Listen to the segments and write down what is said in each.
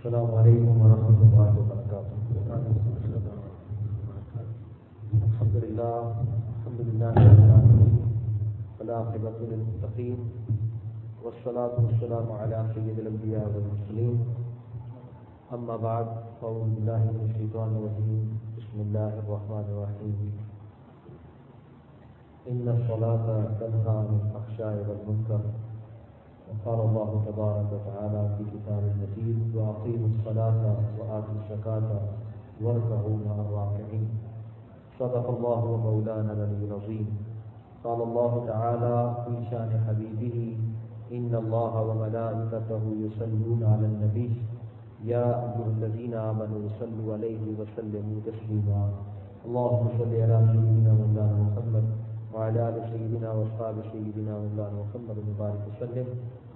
السلام عليكم ورحمة الله وبركاته. الحمد لله رب العالمين والعاقبة للمتقين والصلاة والسلام على سيد الأنبياء والمرسلين. أما بعد، أعوذ بالله من الشيطان الرجيم. بسم الله الرحمن الرحيم. إن الصلاة تنهى عن الفحشاء والمنكر، وقال الله تبارك وتعالى في كتاب المجيد: وأقيموا الصلاة وآتوا الزكاة واركعوا مع الراكعين. صدق الله ومولانا العلي العظيم. قال الله تعالى في شان حبيبه: إن الله وملائكته يصلون على النبي يا أيها الذين آمنوا صلوا عليه وسلموا تسليما. اللهم صل على سيدنا مولانا محمد وعلى آل سيدنا وأصحاب سيدنا مولانا محمد وبارك وسلم.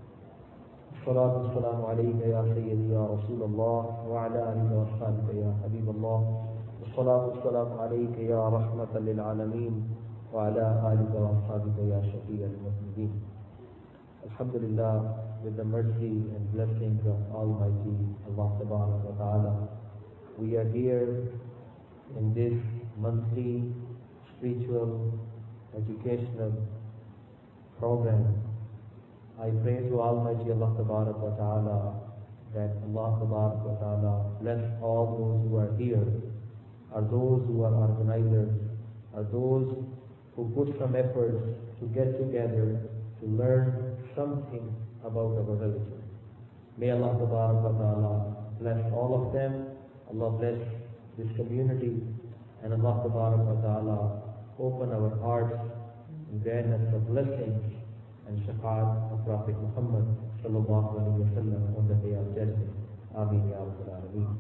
الصلاة والسلام عليك يا سيدي يا رسول الله وعلى آلك وأصحابك يا حبيب الله. الصلاة والسلام عليك يا رحمة للعالمين وعلى آلك وأصحابك يا شفيع المذنبين. Alhamdulillah, with the mercy and blessings of Almighty Allah Tabarak wa Ta'ala, we are here in this monthly spiritual educational program. I pray to Almighty Allah Tabarak wa Ta'ala that Allah Tabarak wa Ta'ala bless all those who are here, are those who are organizers, are those who put some efforts to get together to learn something about our religion. May Allah Tabarak wa Ta'ala bless all of them. Allah bless this community, and Allah Tabarak wa Ta'ala open our hearts and grant us the blessings and shafaat of Prophet Muhammad sallallahu alaihi wasallam on the day of judgment. Ameen ya Rabbal Alameen.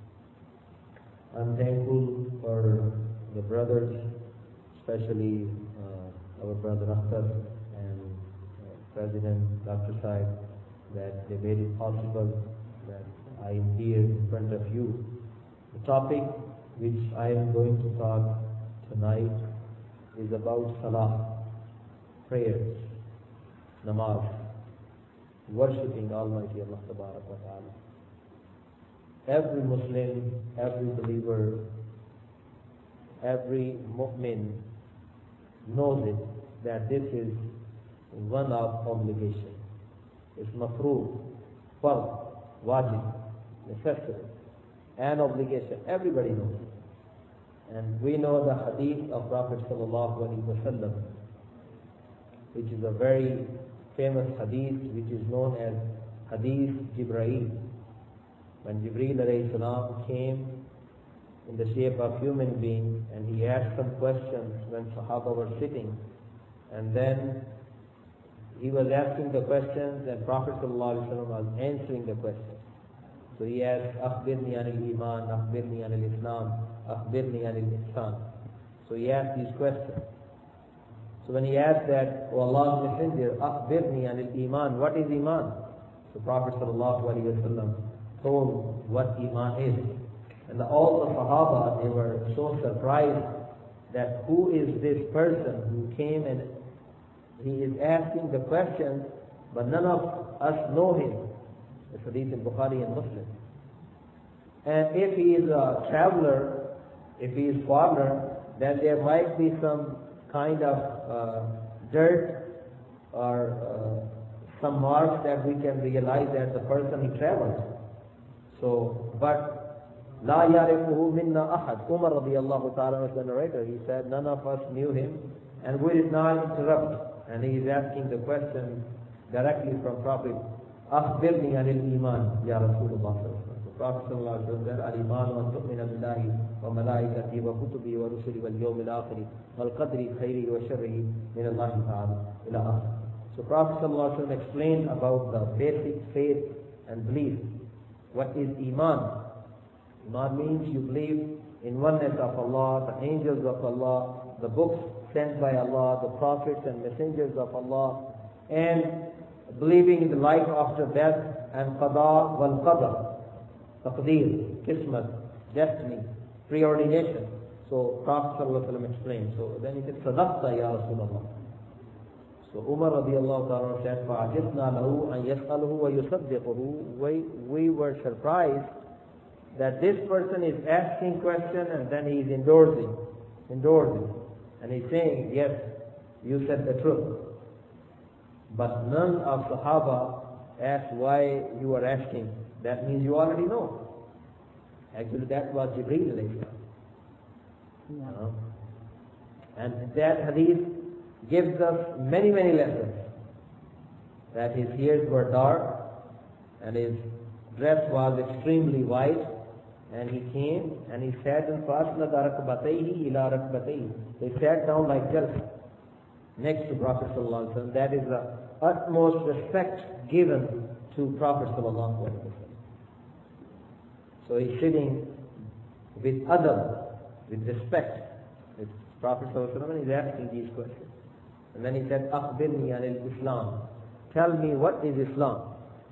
I'm thankful for the brothers, especially our brother Akhtar and President Dr. Saib, that they made it possible that I am here in front of you. The topic which I am going to talk tonight is about salah, prayers, namaz, worshipping Almighty Allah Tabarak wa Ta'ala. Every Muslim, every believer, every mu'min knows it, that this is one of obligation. It's mafrood, fard, wajib, necessity, and obligation. Everybody knows it. And we know the hadith of Prophet sallallahu alaihi wasallam, which is a very famous hadith, which is known as Hadith Jibreel. When Jibreel alayhi salam came in the shape of human being, and he asked some questions when Sahaba were sitting, and then he was asking the questions and Prophet ﷺ was answering the questions. So he asked, Akhbirni anil iman, Akhbirni anil islam, Akhbirni anil ihsan. So he asked these questions. So when he asked that, O Allah's Messenger, Akhbirni anil iman, what is iman? So Prophet ﷺ told what iman is. And all the Sahaba, they were so surprised that who is this person who came and he is asking the questions, but none of us know him. It's hadith in Bukhari and Muslim. And if he is a traveler, if he is foreigner, then there might be some kind of dirt or some marks that we can realize that the person he traveled. So, but La yarifuhu minna ahad. Umar radiallahu ta'ala was the narrator. He said, none of us knew him, and we did not interrupt. And he is asking the question directly from Prophet, Akhbirni anil iman, Ya Rasulullah. The Prophet said, Al-iman wa tu'mina billahi wa malaikati wa kutubi wa rusuli wal yawmil akhiri wal qadri khayri wa sharrihi min Allah ta'ala ila akhir. So Prophet explained about the basic faith and belief. What is iman? Iman means you believe in oneness of Allah, the angels of Allah, the books sent by Allah, the prophets and messengers of Allah, and believing in the life after death, and qada wal qadar, taqdeer, kismat, destiny, preordination. So Prophet ﷺ explained. So then he said, Sadaqta ya Rasulullah. So Umar radiallahu ta'ala said, فَعَجِبْنَا لَهُ أَنْ يَسْأَلُهُ وَيُصَدِّقُهُ. We were surprised that this person is asking question and then he is endorsing. And he's saying, yes, you said the truth. But none of Sahaba asked why you are asking. That means you already know. Actually, that was Jibreel alayhi salam. And that hadith gives us many, many lessons. That his ears were dark and his dress was extremely white, and he came and he sat in فَأَسْنَدَ رَكْبَتَيْهِ إِلَىٰ رَكْبَتَيْهِ. He sat down like this next to Prophet sallallahu alaihi wasallam. That is the utmost respect given to Prophet sallallahu alaihi wasallam. So he's sitting with adab, with respect, with Prophet sallallahu alaihi wasallam, and he's asking these questions. And then he said, أخبرني عن الإسلام. Tell me what is Islam.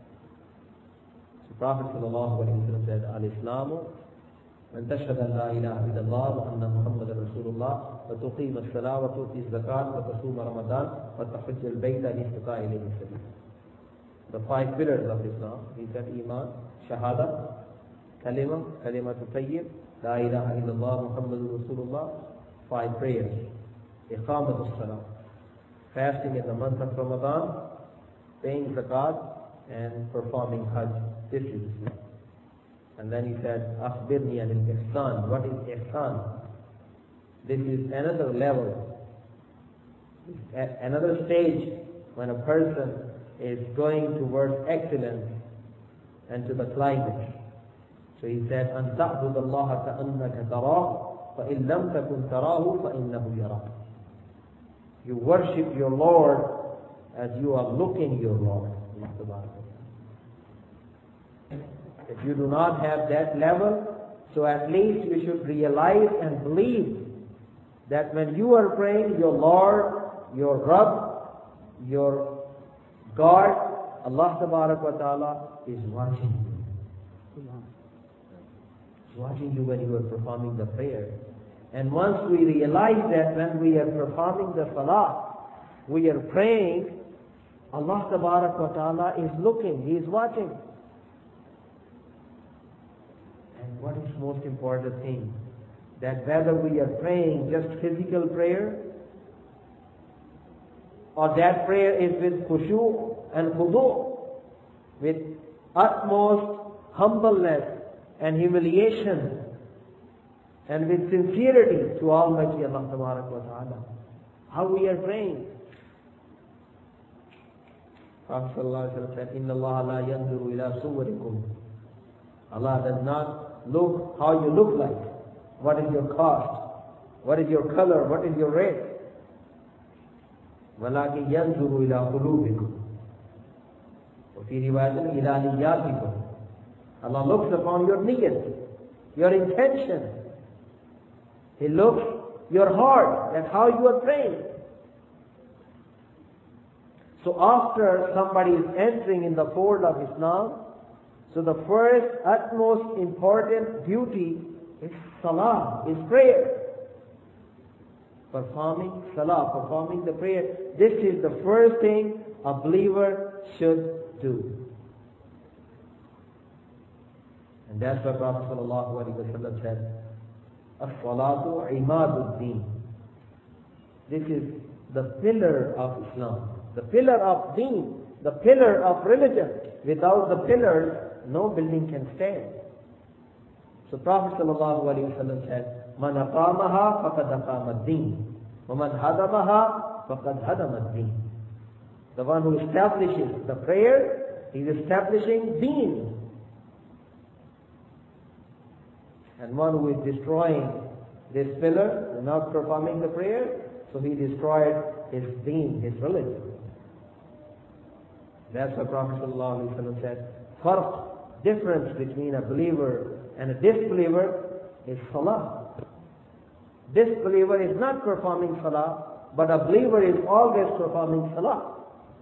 So Prophet sallallahu alaihi wasallam said, Al-Islamu أن تشهد أن لا إله إلا الله وأن محمد رسول الله وتقيم الصلاة وتؤتي الزكاة وتصوم رمضان وتحج البيت إن استطاع إليه سبيلا. The 5 pillars of Islam. He said Iman, Shahada, Kalima, Kalimatu Tayyib, La ilaha illallah Muhammadur Rasulullah. 5 prayers. Iqamatus Salah, fasting in the month of Ramadan, paying zakat, and performing Hajj. This is Islam. And then he said, Akhbirni anil ihsan. What is ihsan? This is another level, another stage when a person is going towards excellence and to the climax. So he said, أن تعبد الله كأنك تراه فإن لم تكن تراه فإنه يراك. You worship your Lord as you are looking your Lord. If you do not have that level, so at least you should realize and believe that when you are praying, your Lord, your Rabb, your God, Allah Tabarak wa Ta'ala is watching you. He's watching you when you are performing the prayer. And once we realize that when we are performing the salah, we are praying, Allah Tabarak wa Ta'ala is looking, He is watching. And what is most important thing? That whether we are praying just physical prayer, or that prayer is with khushu and khudu, with utmost humbleness and humiliation, and with sincerity to Almighty Allah Tabarak wa Ta'ala. How we are praying. Prophet sallallahu alaihi wasallam said, Inna Allah la yanzuru ila suwarikum. Allah does not look how you look like. What is your caste? What is your color? What is your race? وَلَكِنْ يَنْظُرُ إِلَىٰ قُلُوبِكُمْ وَفِي رِوَايَةٍ إِلَىٰ نِيَّاتِكُمْ. Allah looks upon your niyyat, your intention. He looks your heart, that's how you are praying. So after somebody is entering in the fold of Islam, so the first utmost important duty is salah, is prayer. Performing salah, performing the prayer. This is the first thing a believer should do. And that's what Prophet ﷺ said, As-salatu imaduddin. This is the pillar of Islam, the pillar of deen, the pillar of religion. Without the pillars, no building can stand. So Prophet ﷺ said, Man aqamaha faqad aqama ad-din, wa man hadamaha faqad hadama ad-din. The one who establishes the prayer, he is establishing deen. And one who is destroying this pillar, and not performing the prayer, so he destroyed his deen, his religion. That's what Prophet ﷺ said. First difference between a believer and a disbeliever is salah. Disbeliever is not performing salah, but a believer is always performing salah.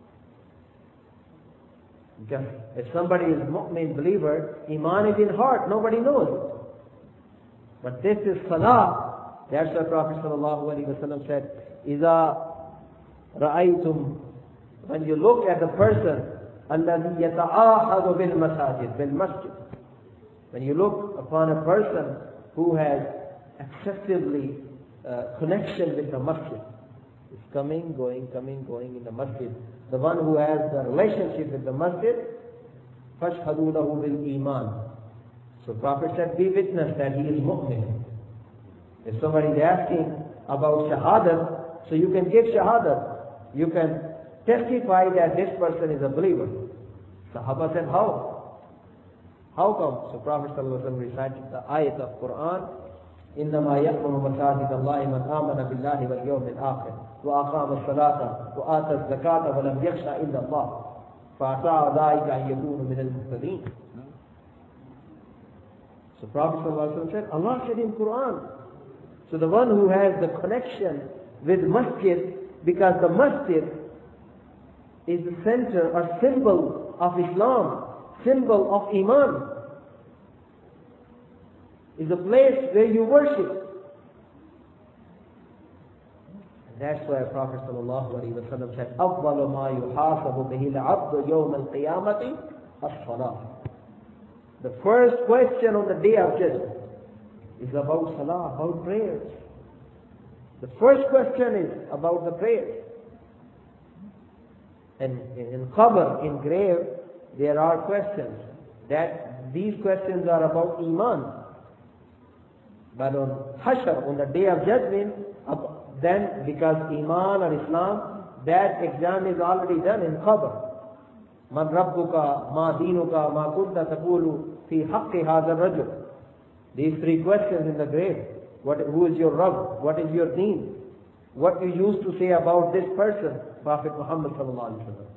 Because if somebody is mu'min believer, iman is in heart, nobody knows it. But this is salah. That's what Prophet ﷺ said, إِذَا رَأَيْتُمْ when you look at the person, الَّذِي يَتَعَاهَدُ بِالْمَسَاجِدِ بِالْمَسْجِدِ, when you look upon a person who has excessively connection with the masjid, is coming, going in the masjid, the one who has the relationship with the masjid, فَاشْهَدُوا لَهُ بِالْإِيمَانِ. So Prophet said, be witness that he is mu'min. If somebody is asking about shahadat, so you can give shahadat. You can testify that this person is a believer. Sahaba said, how? How come? So Prophet ﷺ recited the ayat of Quran, إِنَّمَا يَأْمُرُ مَسَاجِدَ اللَّهِ مَنْ آمَنَ بِاللَّهِ وَالْيَوْمِ الْآخِرِ وَأَقَامَ الصَّلَاةَ وَآتَى الزَّكَاةَ وَلَمْ يَخْشَ إِلَّا اللَّهَ فَعَسَىٰ أُولَٰئِكَ أَن يَكُونُوا مِنَ الْمُهْتَدِينَ. So Prophet ﷺ said, Allah said in Quran. So the one who has the connection with masjid, because the masjid is the center or symbol of Islam, symbol of Iman, is a place where you worship. And that's why Prophet ﷺ said, أَفْضَلُ مَا يُحَاسَبُ بِهِ الْعَبْدُ يَوْمَ الْقِيَامَةِ الصَّلَاةِ. The first question on the day of judgment is about salah, about prayers. The first question is about the prayers. And in qabr, in grave, there are questions. That these questions are about iman. But on Hashr, on the day of judgment, then because iman or Islam, that exam is already done in qabr. Man rabbuka, ma dinuka, ma kunta taqulu fi haqqi hadha ar-rajul. These three questions in the grave. Who is your Rabb? What is your deen? What you used to say about this person, Prophet Muhammad sallallahu alaihi wasallam.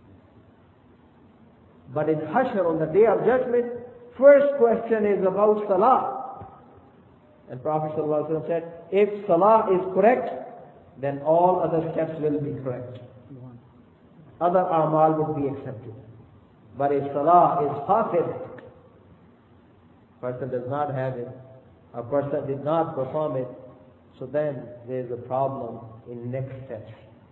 But in Hashr, on the day of judgment, first question is about salah. And Prophet sallallahu alaihi wasallam said, if salah is correct, then all other steps will be correct. Other amal would be accepted. But if salah is fasid, person does not have it, a person did not perform it, so then there is a problem in next steps.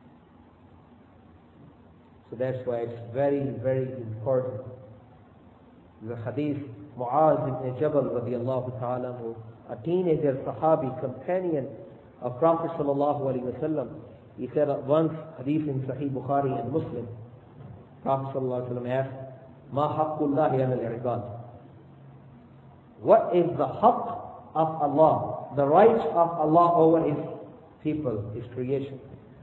So that's why it's very, very important. The hadith, Mu'az ibn Jabal radiallahu ta'ala, a teenager Sahabi, companion of Prophet sallallahu alaihi wasallam, he said once, hadith in Sahih Bukhari and Muslim, Prophet sallallahu alaihi wasallam asked, Ma haqqullahi ala al-ibad? What is the haqq of Allah, the right of Allah over His people, His creation?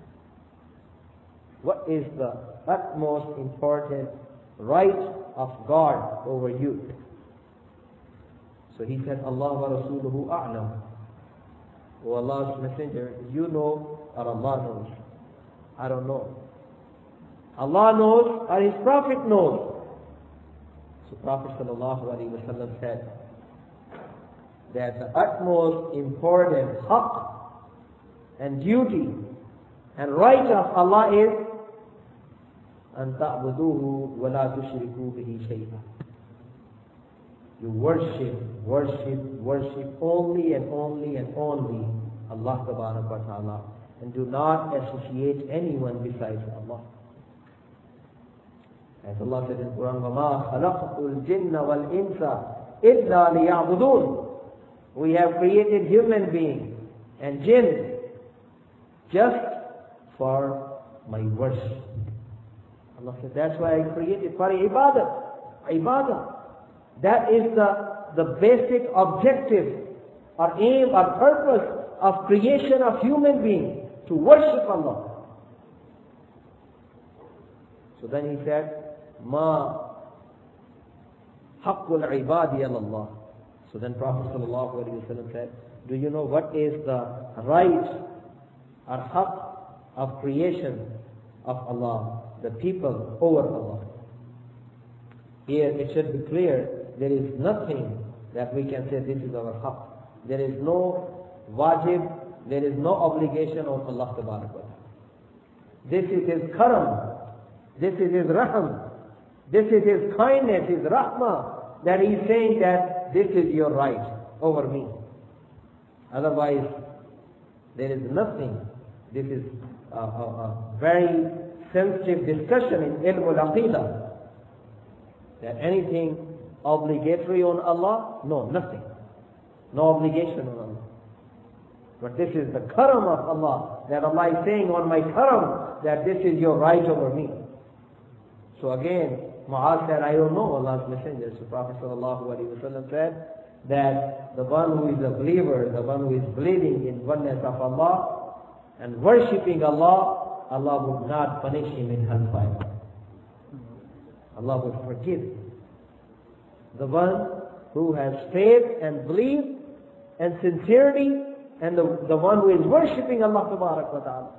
What is the utmost important right of God over you? So he said, Allah wa Rasuluhu a'lam. O Allah's Messenger, you know or Allah knows? I don't know. Allah knows or His Prophet knows. So Prophet sallallahu alaihi wasallam said that the utmost important haqq and duty and right of Allah is أن تعبدوه ولا تشركوا به شيئا. You worship only and only and only Allah Tabarak wa Ta'ala, and do not associate anyone besides Allah. As Allah said in Quran, وَمَا خَلَقْتُ الْجِنَّ وَالْإِنسَ إِلَّا لِيَعْبُدُونَ. We have created human beings and jinn just for my worship. Allah said, that's why I created for ibadah. That is the basic objective or aim or purpose of creation of human beings, to worship Allah. So then he said, Ma haqqul ibadi ala Allah. So then Prophet sallallahu alaihi wasallam said, do you know what is the right or haqq of creation of Allah, the people over Allah? Here it should be clear, there is nothing that we can say this is our haqq. There is no wajib, there is no obligation on Allah Tabarak wa Ta'ala. This is His karam, this is His raham, this is His kindness, His rahmah, that He is saying that this is your right over me. Otherwise, there is nothing. This is a very sensitive discussion in ilm al-aqidah. That anything obligatory on Allah? No, nothing. No obligation on Allah. But this is the karam of Allah, that Allah is saying on my karam, that this is your right over me. So again, Mu'adh said, I don't know Allah's messenger. So Prophet ﷺ said that the one who is a believer, the one who is believing in oneness of Allah and worshipping Allah, Allah would not punish him in hellfire. Allah would forgive. The one who has faith and belief and sincerity, and the one who is worshipping Allah Tabarak wa Ta'ala.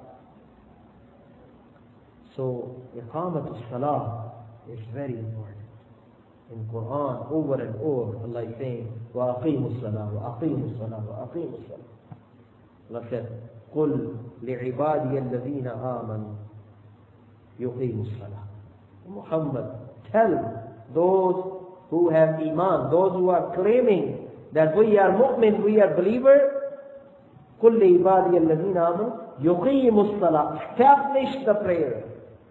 So, iqamatul salah is very important. In Quran, over and over, Allah is saying, وَأَقِيمُوا الصَّلَاةَ وَأَقِيمُوا الصَّلَاةَ وَأَقِيمُوا الصَّلَاةَ. Allah said, قُلْ لِعِبَادِيَ الَّذِينَ آمَنُوا يُقِيمُوا الصَّلَاةَ. Muhammad, tell those who have iman, those who are claiming that we are mu'min, we are believer, قُلْ لِعِبَادِيَ الَّذِينَ آمَنُوا يُقِيمُوا الصَّلَاةَ. Establish the prayer.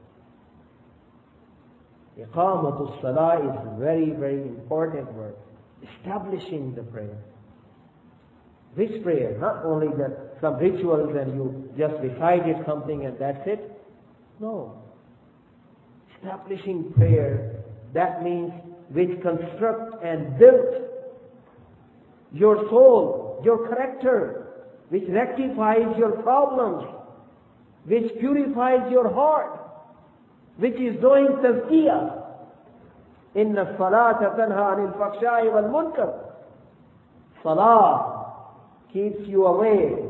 Iqamatul salah is very, very important word. Establishing the prayer. Which prayer? Not only that some rituals and you just recited something and that's it. No. Establishing prayer, that means which construct and build your soul, your character, which rectifies your problems, which purifies your heart, which is doing tazkiyah. Inna salata tanha anil fakhsha'i wal munkar. Salah keeps you away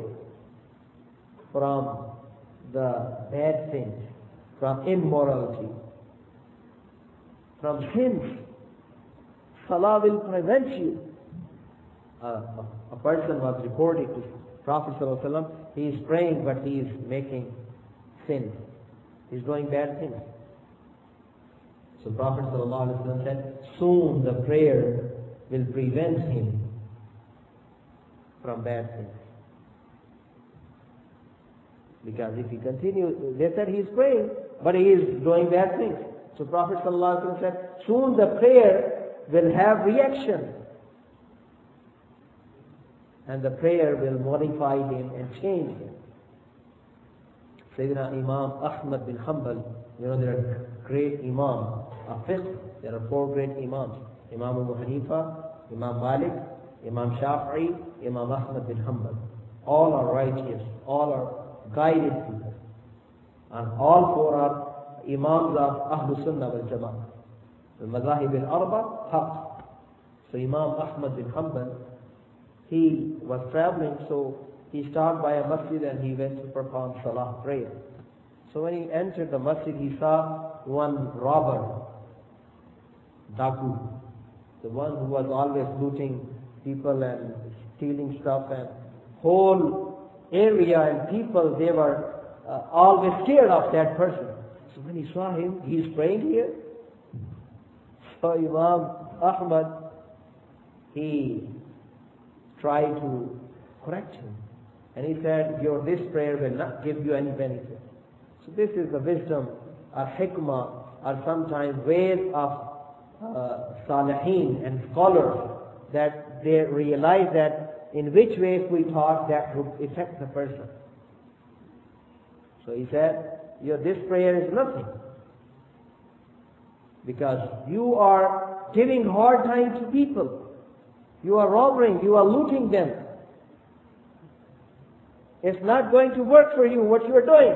from the bad things, from immorality, from sins. Salah will prevent you. A person was reported to Prophet ﷺ, he is praying but he is making sin. He is doing bad things. So Prophet ﷺ said, soon the prayer will prevent him from bad things. Because if he continues, they said he is praying, but he is doing bad things. So Prophet ﷺ said, soon the prayer will have reaction. And the prayer will modify him and change him. Sayyidina Imam Ahmad bin Hanbal, there are great imams of fiqh. There are 4 great imams. Imam Abu Hanifa, Imam Malik, Imam Shafi'i, Imam Ahmad bin Hanbal. All are righteous, all are guided people. And all 4 are imams of Ahlul Sunnah wal Jama'ah. The Mazahib al-Arba, haq. So Imam Ahmad bin Hanbal, he was traveling, so he stopped by a masjid and he went to perform salah prayer. So when he entered the masjid, he saw one robber, Daku, the one who was always looting people and stealing stuff, and whole area and people, they were always scared of that person. So when he saw him, he is praying here. So Imam Ahmad, he tried to correct him. And he said, this prayer will not give you any benefit. So this is the wisdom or hikmah, or sometimes ways of salihin and scholars, that they realize that in which ways we talk that would affect the person. So he said, this prayer is nothing. Because you are giving hard time to people. You are robbing, you are looting them. It's not going to work for you, what you are doing.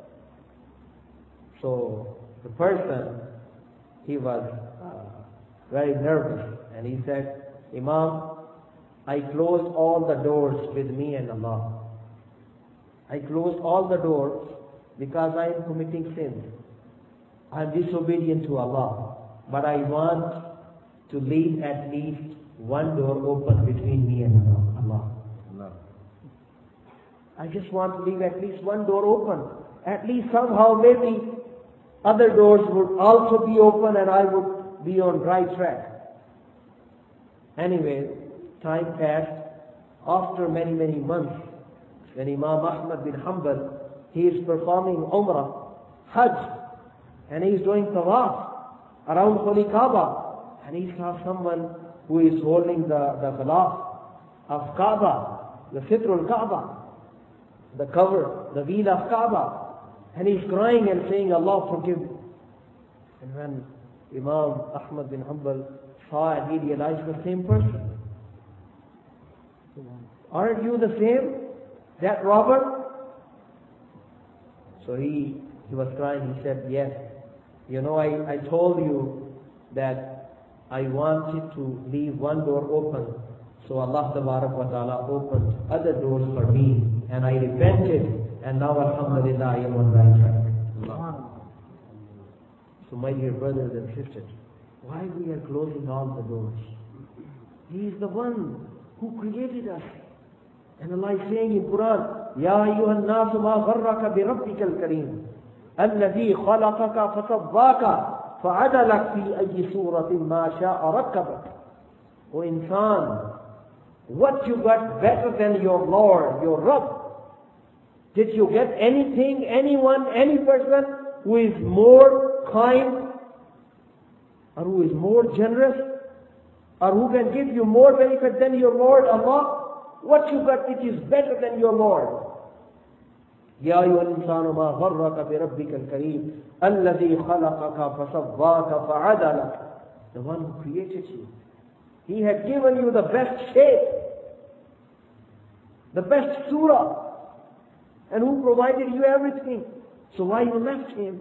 So the person, he was very nervous, and he said, Imam, I closed all the doors with me and Allah. I closed all the doors because I am committing sins. I am disobedient to Allah. But I want to leave at least one door open between me and Allah. I just want to leave at least one door open. At least somehow maybe other doors would also be open and I would be on right track. Anyway, time passed. After many, many months, when Imam Ahmad bin Hanbal, he is performing Umrah, Hajj, and he's doing tawaf around Holy Kaaba, and he saw someone who is holding the ghilaf of Kaaba, the Sitrul Kaaba, the cover, the wheel of Kaaba, and he's crying and saying, Allah forgive me. And when Imam Ahmad bin Hanbal saw it, he realized the same person. Aren't you the same? That robber? So he was crying. He said, yes. You know, I told you that I wanted to leave one door open. So Allah Ta'ala opened other doors for me. And I repented. And now Alhamdulillah, I am on right track. So my dear brothers and sisters, why we are closing all the doors? He is the one who created us. And Allah is saying in Quran, Ya ayyuhan nasu ma gharraka bi rabbikal kareem, alladhi khalaqaka fasabbaka fa'adalak fi ayyi suratin ma sha'a rakkabak. O insan, what you got better than your Lord, your Rabb? Did you get anything, anyone, any person who is more kind, or who is more generous, or who can give you more benefit than your Lord Allah? What you got which is better than your Lord? Ya ayyuhal insanu ma gharraka bi rabbikal kareem alladhi khalaqaka fasabbaka fa'adalak. The one who created you. He had given you the best shape, the best surah, and who provided you everything. So why you left him?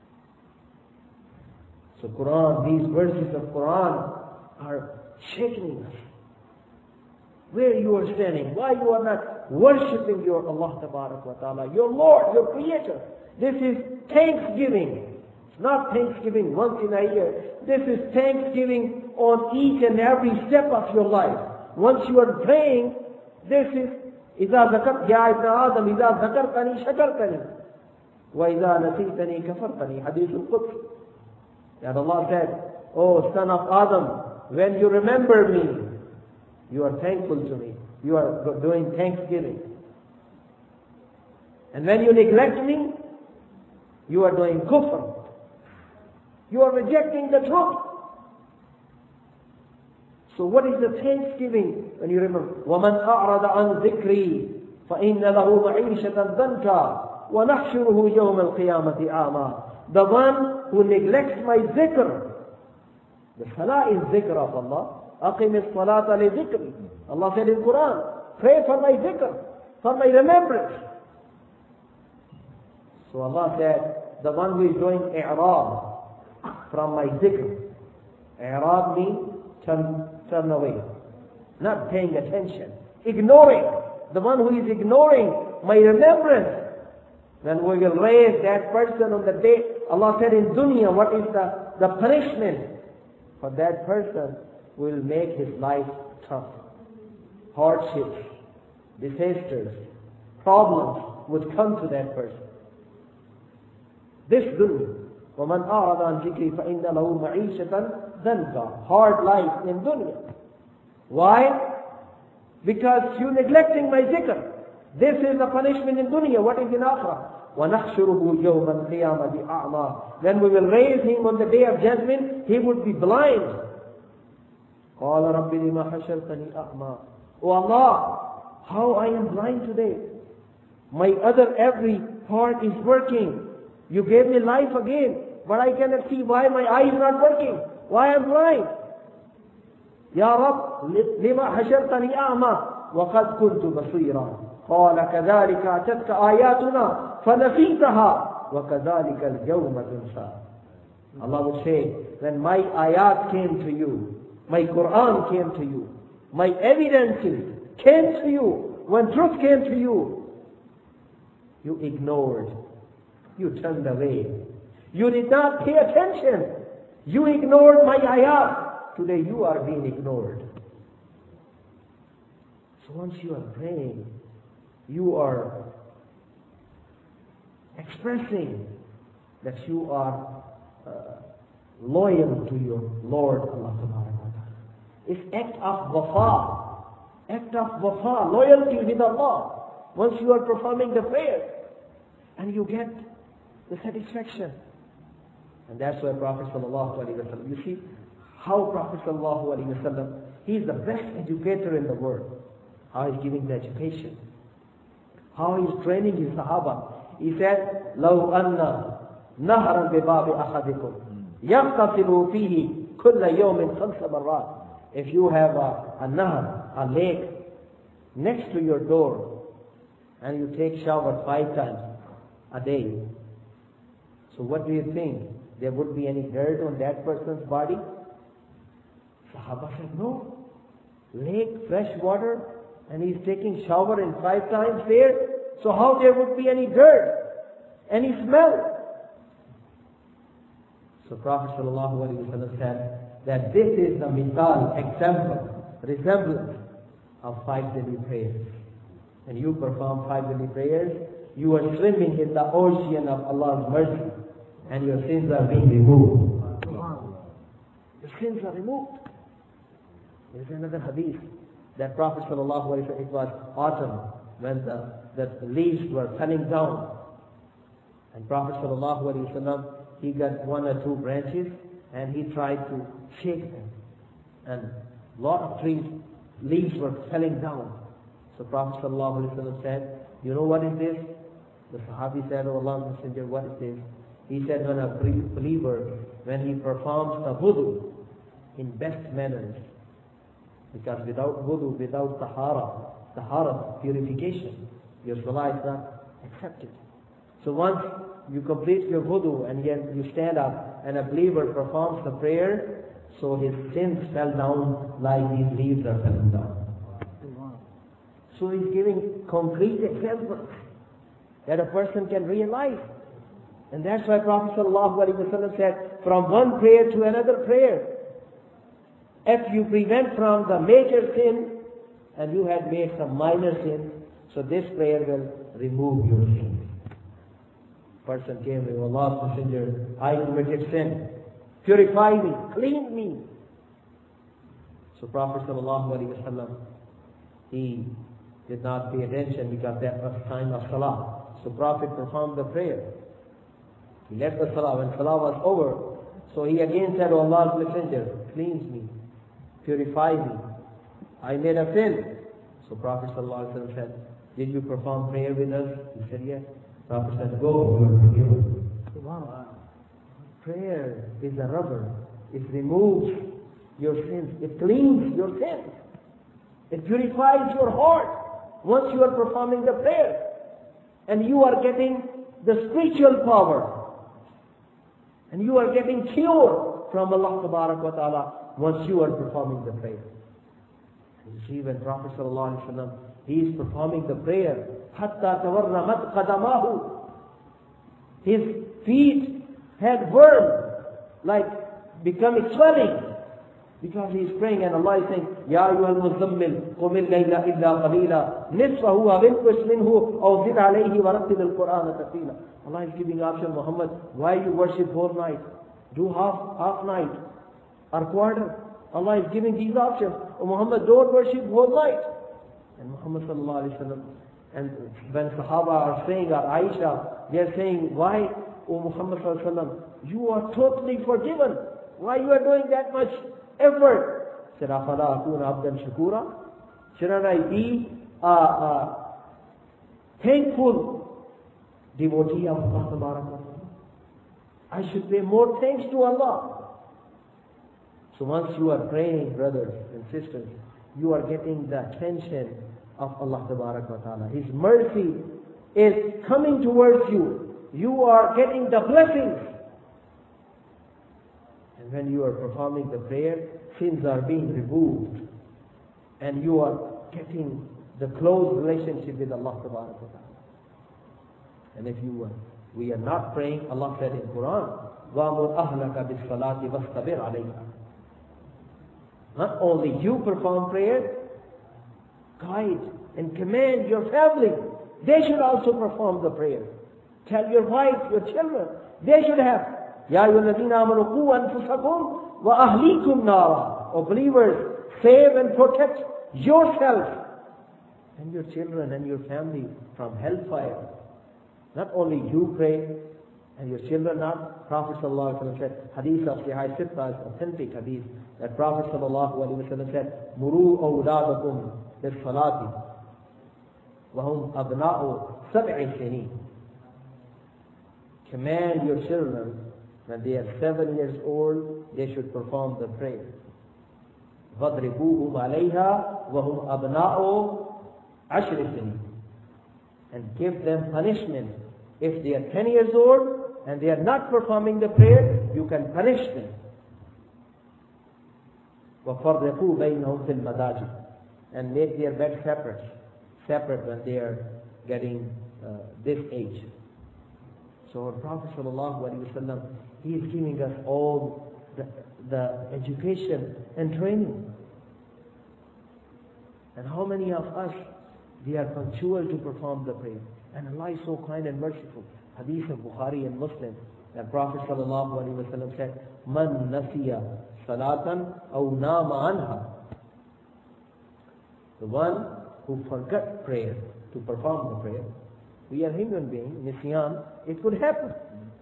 So Quran, these verses of Quran are shaking us. Where you are standing, why you are not worshipping your Allah Ta'ala, your Lord, your Creator. This is thanksgiving. It's not thanksgiving once in a year. This is thanksgiving on each and every step of your life. Once you are praying, this is إِذَا ذَكَرْتَ يَا ابْنَ آدَمْ إِذَا ذَكَرْتَنِي شَكَرْتَنِي وَإِذَا نَسِيتَنِي كَفَرْتَنِي Hadith al-Quds. And Allah said, Oh son of Adam, when you remember me, you are thankful to me. You are doing thanksgiving. And when you neglect me, you are doing kufr. You are rejecting the truth. So what is the thanksgiving when you remember? وَمَنْ أَعْرَضَ عَنْ ذِكْرِي فَإِنَّ لَهُ مَعِيشَةً ضَنْكًا وَنَحْشُرُهُ يَوْمَ الْقِيَامَةِ أَعْمَى. The one who neglects my zikr. The salah is zikr of Allah. أَقِمِ الصَّلَاةَ لِذِكْرِ. Allah said in Quran, pray for my zikr, for my remembrance. So Allah said, the one who is doing i'rab from my zikr. I'rab means turn away, not paying attention, ignoring. The one who is ignoring my remembrance, then we will raise that person on the day. Allah said in dunya, what is the punishment for that person? Will make his life tough. Hardships, disasters, problems would come to that person. This dunya. وَمَنْ أَعْرَضَ عَنْ ذِكْرِي فَإِنَّ لَهُ مَعِيشَةً ضَنْكًا. Hard life in dunya. Why? Because you neglecting my zikr. This is the punishment in dunya. What is in akhirah? وَنَحْشُرُهُ يَوْمَ الْقِيَامَةِ أَعْمَى. Then we will raise him on the day of judgment. He would be blind. قَالَ رَبِّ لِمَا حَشَرْتَنِي أَعْمَى. Oh Allah, how I am blind today. My other every part is working. You gave me life again, but I cannot see why my eye is not working. Why I am blind? يا رب لما حشرتني أعمى وقد كنت بصيرا قال كذلك أتتك آياتنا فنسيتها وكذلك اليوم تنسى. Allah would say, when my ayat came to you, my Quran came to you, my evidences came to you, when truth came to you, you ignored, you turned away, you did not pay attention, you ignored my ayat. Today you are being ignored. So once you are praying, you are expressing that you are loyal to your Lord Allah Ta'ala. It's act of wafa. Act of wafa, loyalty with Allah. Once you are performing the prayer, and you get the satisfaction. And that's why Prophet sallallahu alaihi wasallam, you see how Prophet sallallahu alaihi wasallam, he is the best educator in the world. How he's giving the education. How he's training his Sahaba. He said, لو أن نهرا بباب أحدكم يغتسل فيه كل يوم 5 مرات. If you have a nahar, a lake, next to your door, and you take shower 5 times a day, so what do you think? There would be any dirt on that person's body? Sahaba said, no. Lake, fresh water, and he's taking shower in 5 times there, so how there would be any dirt, any smell? So Prophet ﷺ said that this is the misal, example, resemblance of 5 daily prayers. And you perform 5 daily prayers, you are swimming in the ocean of Allah's mercy, and your sins are being removed. Your sins are removed. There is another hadith that Prophet ﷺ, it was autumn when the leaves were falling down. And Prophet ﷺ, he got 1 or 2 branches and he tried to shake them. And a lot of leaves were falling down. So Prophet ﷺ said, you know what is this? The Sahabi said, oh Allah's Messenger, what is this? He said, when a believer, when he performs the wudu in best manners, because without wudu, without tahara, purification, your salah is not accepted. So once you complete your wudu and yet you stand up and a believer performs the prayer, so his sins fell down like these leaves are falling down. So he's giving concrete examples that a person can realize. And that's why Prophet ﷺ said, from one prayer to another prayer, if you prevent from the major sin and you had made some minor sin, so this prayer will remove your sin. Person came to Allah's Messenger, I committed sin. Purify me, clean me. So Prophet ﷺ, he did not pay attention because that was time of Salah. So Prophet performed the prayer. He left the Salah. When Salah was over, so he again said, oh Allah's Messenger, cleanse me, purify me. I made a sin. So Prophet ﷺ said, did you perform prayer with us? He said, yes. Prophet said, go, you are forgiven. Prayer is a rubber. It removes your sins. It cleans your sins. It purifies your heart once you are performing the prayer. And you are getting the spiritual power. And you are getting cure from Allah Ta'ala once you are performing the prayer. You see, when Prophet ﷺ, he is performing the prayer, حَتَّى تَوَرَّمَتْ قَدَمَاهُ, his feet had worm, like becoming swelling, because he is praying and Allah is saying, يَا أَيُّهَا الْمُزَّمِّلُ قُمِ اللَّيْلَ إِلَّا قَلِيلًا نِصْفَهُ وَانْقُصْ مِنْهُ أَوْ زِدْ عَلَيْهِ وَرَتِّلِ الْقُرْآنَ تَرْتِيلًا. Allah is giving option, Muhammad, why you worship whole night? Do half night or quarter. Allah is giving these options. Oh Muhammad, don't worship whole night. And Muhammad sallallahu alaihi wasallam, and when Sahaba are saying, or Aisha, they are saying, why, O Muhammad sallallahu alaihi wasallam, you are totally forgiven. Why you are doing that much effort? Said, أَفَلَا أَكُونَ عَبْدًا شَكُورًا? Shouldn't I be a thankful devotee of Allah? I should pay more thanks to Allah. So once you are praying, brothers and sisters, you are getting the attention of Allah Ta'ala. His mercy is coming towards you. You are getting the blessings. And when you are performing the prayer, sins are being removed. And you are getting the close relationship with Allah Ta'ala. And if we are not praying, Allah said in Quran, وَأْمُرْ أَهْلَكَ بِالصَّلَاةِ وَاسْتَبِرْ عَلَيْهَا. Not only you perform prayer, guide and command your family. They should also perform the prayer. Tell your wife, your children, they should have. يَا أَيُّهَا الَّذِينَ آمَنُوا قُوا أَنفُسَكُمْ وَأَهْلِيكُمْ نَارًا. O believers, save and protect yourself and your children and your family from hellfire. Not only you pray And your children not? Prophet ﷺ said, hadith of Sahih Sitta is authentic hadith, that Prophet ﷺ said, Muru awladakum bis salati, wahum abna'u sab'i sinin. Command your children, when they are 7 years old, they should perform the prayer. وَضْرِبُوهُمْ عَلَيْهَا وَهُمْ أَبْنَاءُ عَشْرِ سِنِينَ. And give them punishment. If they are 10 years old and they are not performing the prayer, you can punish them. وَفَرِّقُوا بَيْنَهُمْ فِي الْمَضَاجِعِ. And make their bed separate when they are getting this age. So our Prophet ﷺ, he is giving us all the education and training. And how many of us, we are punctual to perform the prayer? And Allah is so kind and merciful. Hadith of Bukhari and Muslim, that Prophet ﷺ said, Man nasiya salatan aw nama anha. The one who forgot prayer, to perform the prayer. We are human beings, nisyan, it could happen.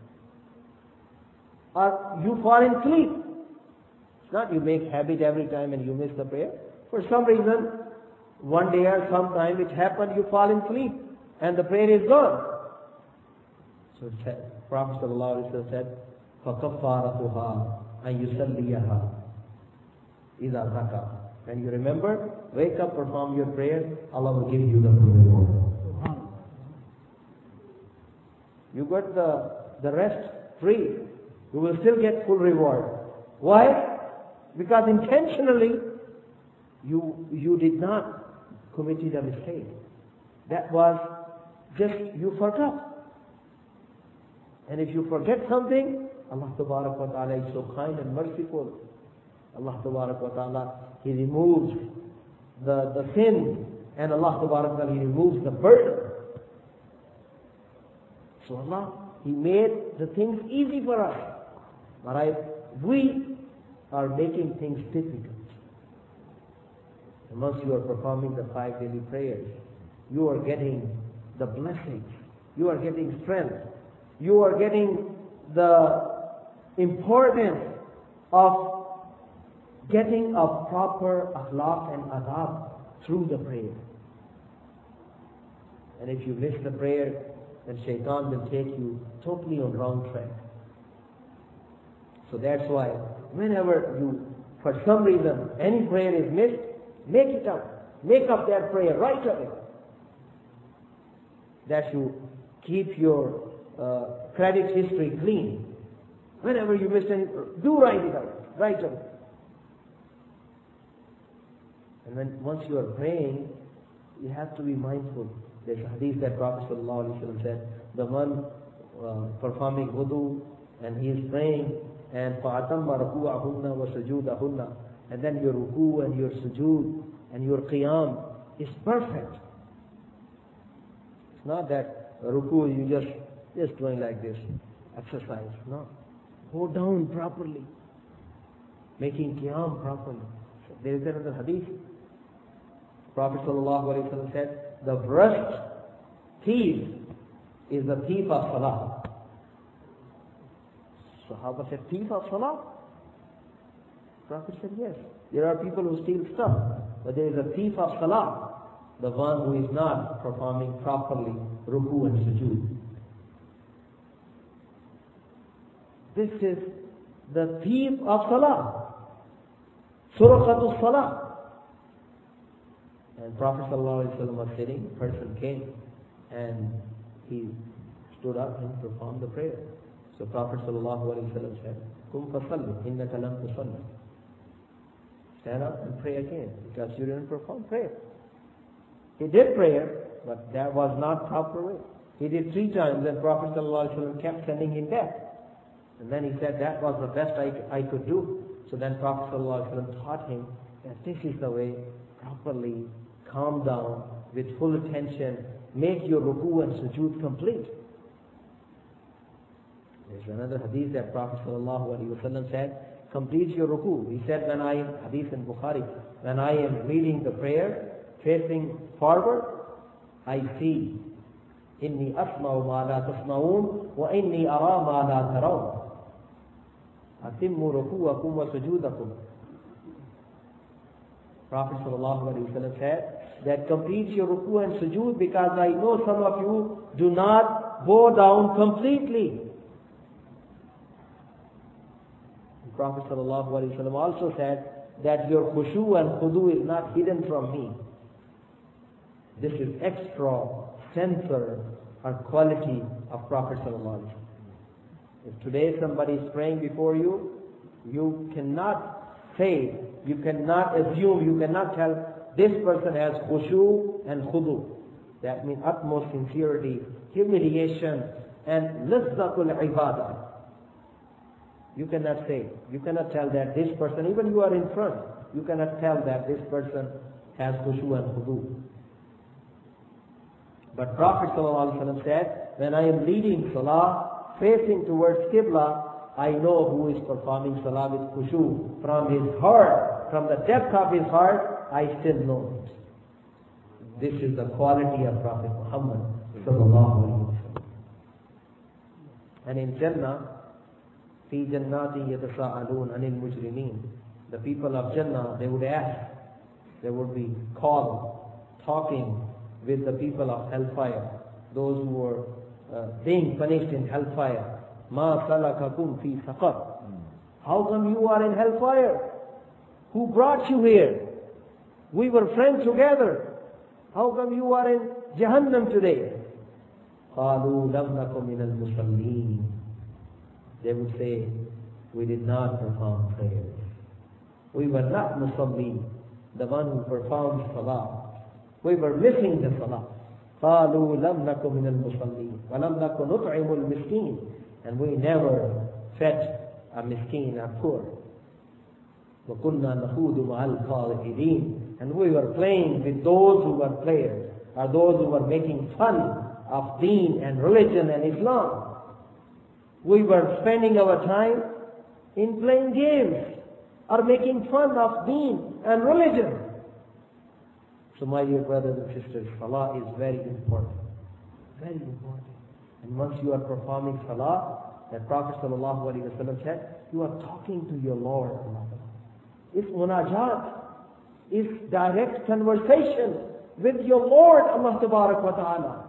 Or you fall in sleep. It's not you make habit every time and you miss the prayer. For some reason, one day or sometime it happened, you fall in sleep and the prayer is gone. So Prophet ﷺ said, فَكَفَّارَتُهَا أَن يُسَلِّيَهَا إِذَا ذَكَرَ. When you remember, wake up, perform your prayer, Allah will give you the reward. You got the rest free. You will still get full reward. Why? Because intentionally, you did not commit a mistake. That was just, you forgot. And if you forget something, Allah Tabarak wa Ta'ala is so kind and merciful. Allah Tabarak wa Ta'ala, He removes the sin, and Allah Tabarak wa Ta'ala, He removes the burden. So Allah, He made the things easy for us. But we are making things difficult. And once you are performing the 5 daily prayers, you are getting the blessings. You are getting strength. You are getting the importance of getting a proper akhlaq and adab through the prayer. And if you miss the prayer, then shaitan will take you totally on wrong track. So that's why whenever you, for some reason, any prayer is missed, make it up. Make up that prayer right away. That you keep your credit history clean. Whenever you miss any, do write it out right away. And then once you are praying, you have to be mindful. There's a hadith that Prophet ﷺ said, the one performing wudu and he is praying, and فَأَتَمَّ رَكُوعَهُنَّ وَسُجُودَهُنَّ, and then your ruku and your sujood and your qiyam is perfect. It's not that ruku you just doing like this, exercise. No. Go down properly. Making qiyam properly. So there is another hadith. Prophet ﷺ said, the worst thief is the thief of salah. Sahaba said, thief of salah? Prophet said, yes. There are people who steal stuff, but there is a thief of salah, the one who is not performing properly ruku and sujood. This is the thief of salah. Suraqatul salah. And Prophet ﷺ was sitting, a person came and he stood up and performed the prayer. So Prophet ﷺ said, Kum fasalli, innaka lam tusalli. Stand up and pray again, because you didn't perform prayer. He did prayer, but that was not proper way. He did 3 times and Prophet ﷺ kept sending him back. And then he said that was the best I could do. So then Prophet ﷺ taught him that this is the way, properly calm down with full attention, make your ruku and sujood complete. There's another hadith that Prophet ﷺ said, complete your ruku. He said, hadith in Bukhari, when I am reading the prayer, facing forward, I see إِنِّي أَسْمَعُ مَا لَا تَسْمَعُونَ وَإِنِّي أَرَى مَا لَا تَرَوْنَ أَتِمُّوا رُكُوعَكُمْ وَسُجُودَكُمْ. Prophet ﷺ said that complete your ruku and sujood, because I know some of you do not bow down completely. And Prophet ﷺ also said that your khushu and khudu is not hidden from me. This is extra center or quality of Prophet ﷺ. If today somebody is praying before you, you cannot say, you cannot assume, you cannot tell this person has khushu and khudu. That means utmost sincerity, humiliation, and lazzatul ibadah. You cannot say, you cannot tell that this person, even you are in front, you cannot tell that this person has khushu and khudu. But Prophet ﷺ said, when I am leading salah, facing towards Qibla, I know who is performing salah with khushu. From his heart, from the depth of his heart, I still know it. This is the quality of Prophet Muhammad sallallahu alaihi wasallam. And in Jannah, fi jannati yatasa'alun anil mujrimin. The people of Jannah, they would ask, they would be called, talking with the people of hellfire, those who were being punished in hellfire. Ma salakakum fi saqar. How come you are in hellfire? Who brought you here? We were friends together. How come you are in Jahannam today? قَالُوا لَمْ نَكُ مِنَ الْمُصَلِّينَ. They would say, we did not perform prayers. We were not musalli, the one who performed salah. We were missing the salah. قَالُوا لَمْ نَكُ مِنَ الْمُصَلِّينَ وَلَمْ نَكُ نُطْعِمُ الْمِسْكِينَ. And we never fed a miskin, a poor. وَكُنَّا نَخُوضُ مَعَ الْخَاضِعِينَ. And we were playing with those who were players, or those who were making fun of deen and religion and Islam. We were spending our time in playing games or making fun of deen and religion. So my dear brothers and sisters, salah is very important. Very important. And once you are performing salah, that Prophet ﷺ said, you are talking to your Lord. It's munajat. It's direct conversation with your Lord, Allah Tabarak wa Ta'ala.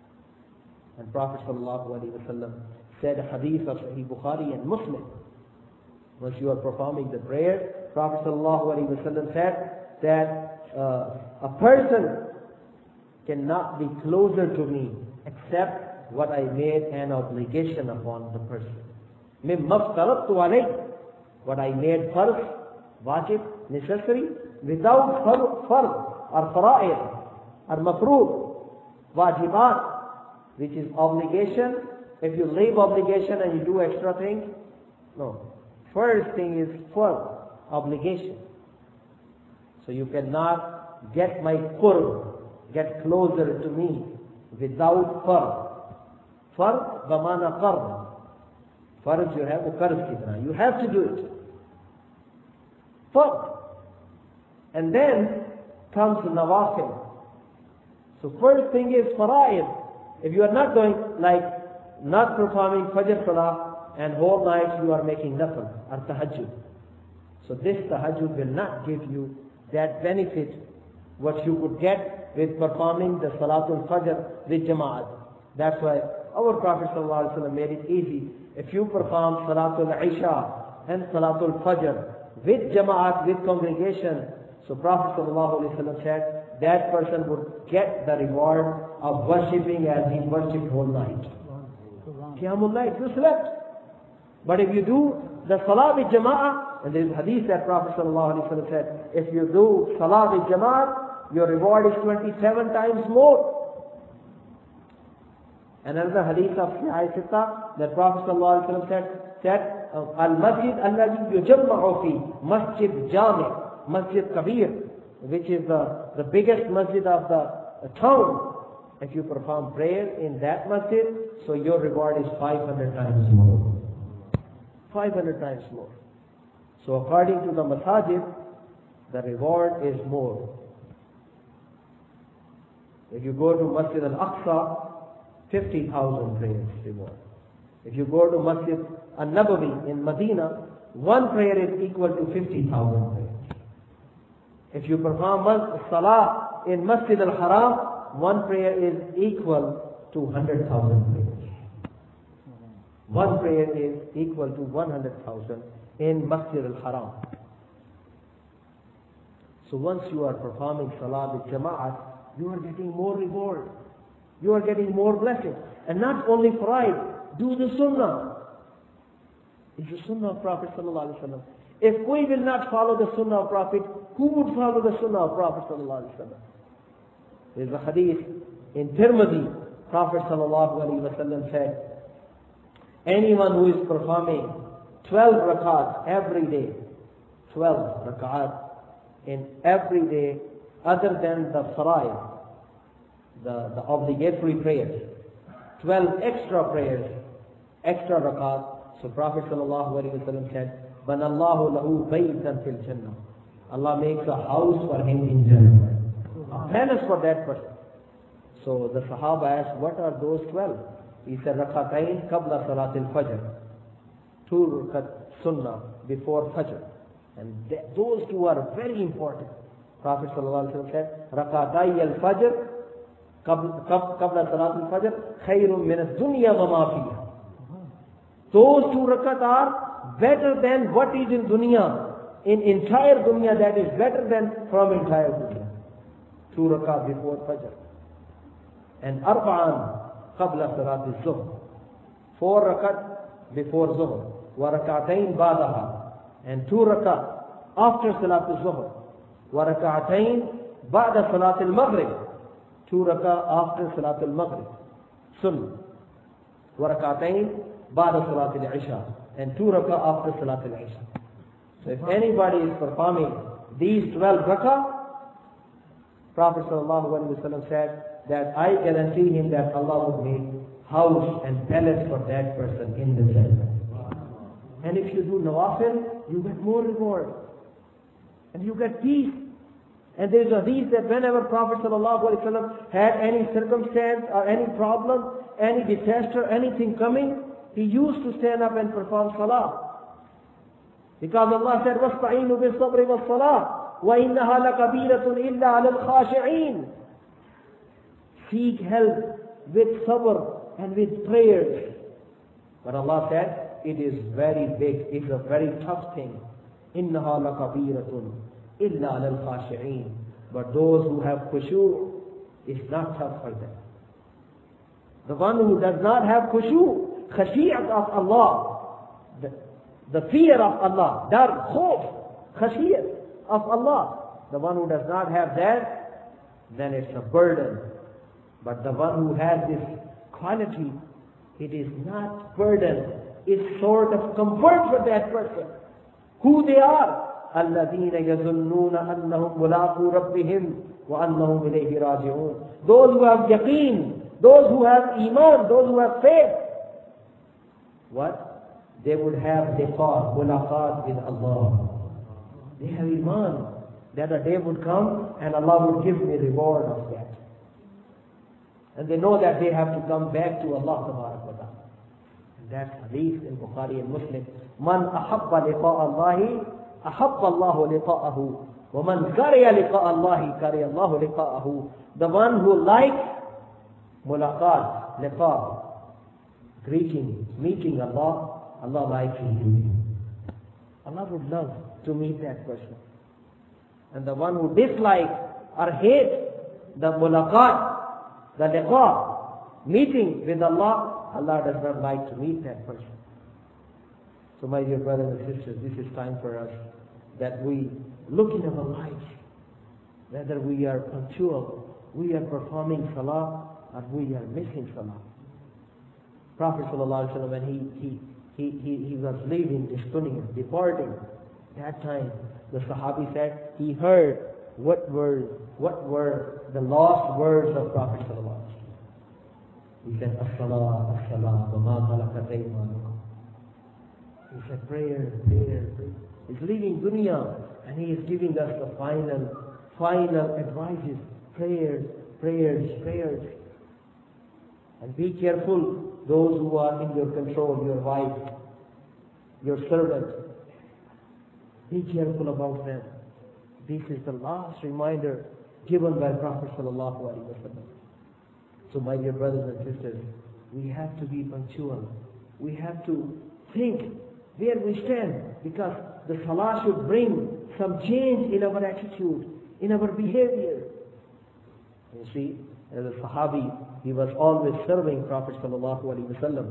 And Prophet ﷺ said a hadith of Sahih Bukhari and Muslim. Once you are performing the prayer, Prophet ﷺ said that a person cannot be closer to me except what I made an obligation upon the person. مِمَّا افْتَرَضْتُ عَلَيْهِ. What I made first, wajib, necessary, without fard or fara'id or mafrood, wajibat, which is obligation. If you leave obligation and you do extra things, no. First thing is fard, obligation. So you cannot get my qurb, get closer to me without fard. Fard bamana qard. Fard you have, qarz kitna. You have to do it. Fard. And then comes nawafil. So first thing is fara'id. If you are not doing, like not performing fajr salah and whole night you are making nafil or tahajjud. So this tahajjud will not give you that benefit what you could get with performing the salatul fajr with jama'at. That's why our Prophet ﷺ made it easy. If you perform salatul isha and salatul fajr with jama'at, with congregation, so Prophet ﷺ said that person would get the reward of worshipping as he worshipped whole night. Qiyamul Layl, you slept. But if you do the salah with jama'ah, and there is hadith that Prophet ﷺ said, if you do salah with jama'ah, your reward is 27 times more. Another hadith of Sahih Sitta that Prophet ﷺ said, Al-Masjid alladhi yujamma'u fi Masjid Jami', Masjid Kabir, which is the biggest masjid of the town. If you perform prayer in that masjid, so your reward is 500 times more. 500 times more. So according to the masajid, the reward is more. If you go to Masjid al-Aqsa, 50,000 prayers reward. If you go to Masjid An-Nabawi in Medina, one prayer is equal to 50,000 prayers. If you perform one salah in Masjid Al-Haram, one prayer is equal to 100,000 prayers. One prayer is equal to 100,000 in Masjid Al-Haram. So once you are performing salah with jama'at, you are getting more reward. You are getting more blessing. And not only fara'id, do the sunnah. It's the sunnah of Prophet ﷺ. If we will not follow the sunnah of Prophet, who would follow the sunnah of Prophet ﷺ? There's a hadith in Tirmidhi. Prophet ﷺ said, anyone who is performing 12 rak'at every day, 12 rak'at in every day, other than the fara'id, the obligatory prayers, 12 extra prayers, extra rak'at. So Prophet ﷺ said, Banallahu lahu baytan fil Jannah. Allah makes a house for him in Jannah. A palace for that person. So the Sahaba asked, what are those 12? He said, Rak'atayn qabla salatil fajr. 2 rakat sunnah before fajr. And those two are very important. Prophet ﷺ said, Rak'atay al-fajr qabla salatil fajr khayrun min ad-dunya wa ma fiha. Those 2 rakat are better than what is in dunya. In entire dunya, that is better than from entire dunya. 2 rakat before fajr. And arba'an qabla salat al-zuhr. 4 rakat before zuhr. Wa rak'atayn ba'daha. And 2 rakat after salat al-zuhr. Wa rak'atayn ba'da salat al-maghrib. 2 rakat after salat al-maghrib. Sunnah. Wa rak'atayn ba'da salat al-isha. And 2 rak'ah after salat al-isha. So if anybody is performing these 12 rak'ah, Prophet ﷺ said that I guarantee him that Allah will make house and palace for that person in the Jannah. And if you do nawafil, you get more reward. And you get peace. And there is a hadith that whenever Prophet ﷺ had any circumstance or any problem, any disaster, anything coming, he used to stand up and perform salah. Because Allah said, وَاسْتَعِينُوا بِالصَّبْرِ وَالصَّلَاةِ وَإِنَّهَا لَكَبِيرَةٌ إِلَّا عَلَى الْخَاشِعِينَ. Seek help with sabr and with prayers. But Allah said, it is very big, it's a very tough thing. إِنَّهَا لَكَبِيرَةٌ إِلَّا عَلَى الْخَاشِعِينَ. But those who have khushu', it's not tough for them. The one who does not have khushu', khashiyat of Allah, the fear of Allah, dar, khawf, khashiyat of Allah. The one who does not have that, then it's a burden. But the one who has this quality, it is not burden, it's sort of comfort for that person. Who they are? الَّذِينَ يَظُنُّونَ أَنَّهُمْ مُلَاقُو رَبِّهِمْ وَأَنَّهُمْ إِلَيْهِ رَاجِعُونَ. Those who have yaqeen, those who have iman, those who have faith. What? They would have liqa, mulaqat with Allah. They have iman that a day would come and Allah would give me reward of that. And they know that they have to come back to Allah tabarak wa ta'ala. And that's hadith in Bukhari and Muslim. Man ahabba liqa Allahi, ahabba Allahu liqa'ahu. Wa man kariya liqa Allahi, kariya Allahu liqa'ahu. The one who likes mulaqat, liqa, greeting, meeting Allah, Allah likes him. Allah would love to meet that person. And the one who dislikes or hates the mulaqat, the liqa, meeting with Allah, Allah does not like to meet that person. So my dear brothers and sisters, this is time for us that we look in our lives, whether we are punctual, we are performing salah, or we are missing salah. Prophet ﷺ, when he was leaving this dunya, departing, that time the Sahabi said he heard what were the last words of Prophet ﷺ. He said, As-salah, as-salah, wa ma malakat aymanukum. He said, prayer, prayer, prayer. He's leaving dunya and he is giving us the final advices. Prayers, prayers, prayers. And be careful, those who are in your control, your wife, your servant. Be careful about them. This is the last reminder given by Prophet sallallahu alaihi wasallam. So my dear brothers and sisters, we have to be punctual. We have to think where we stand, because the salah should bring some change in our attitude, in our behavior. You see, as a Sahabi, he was always serving Prophet sallallahu alaihi wasallam.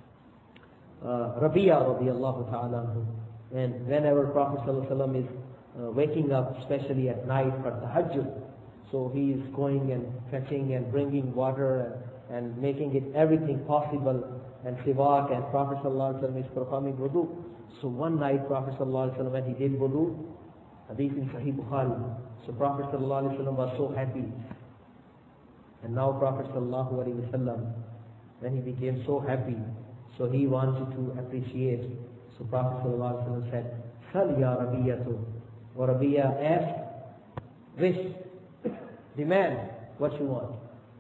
Rabi'a radiyallahu ta'ala anhu. And whenever Prophet sallallahu alaihi wasallam is waking up, especially at night for tahajjud, so he is going and fetching and bringing water and making it everything possible, and siwak, and Prophet sallallahu alaihi wasallam is performing wudu. So one night Prophet sallallahu alaihi wasallam, when he did wudu, hadith in Sahih Bukhari, so Prophet sallallahu alaihi wasallam was so happy. And now Prophet sallallahu alaihi wasallam, when he became so happy, so he wanted to appreciate. So Prophet sallallahu alaihi wasallam said, "Sal ya Rabiyatu," or Rabiya, ask, wish, demand what you want.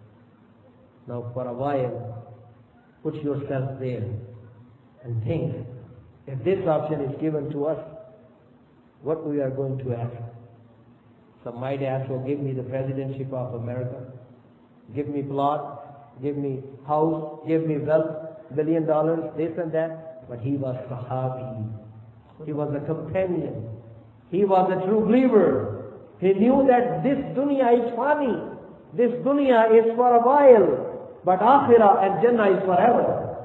Now for a while, put yourself there and think, if this option is given to us, what we are going to ask. Some might ask, "Oh, give me the presidency of America. Give me plot, give me house, give me wealth, $1 billion, this and that." But he was Sahabi. He was a companion. He was a true believer. He knew that this dunya is funny. This dunya is for a while. But Akhirah and Jannah is forever.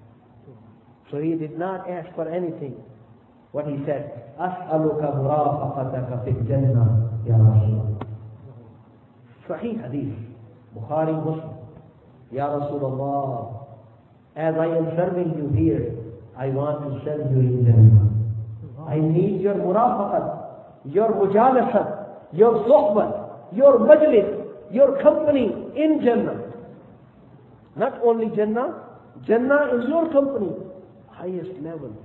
So he did not ask for anything. What he said, "As'aluka murafaqataka fil Jannah, ya Rasulullah." Sahih hadith. Bukhari, Muslim. Ya Rasulullah, as I am serving you here, I want to serve you in Jannah. I need your murafaqat, your mujalasat, your sohbat, your majlis, your company in Jannah. Not only Jannah, Jannah is your company, highest level.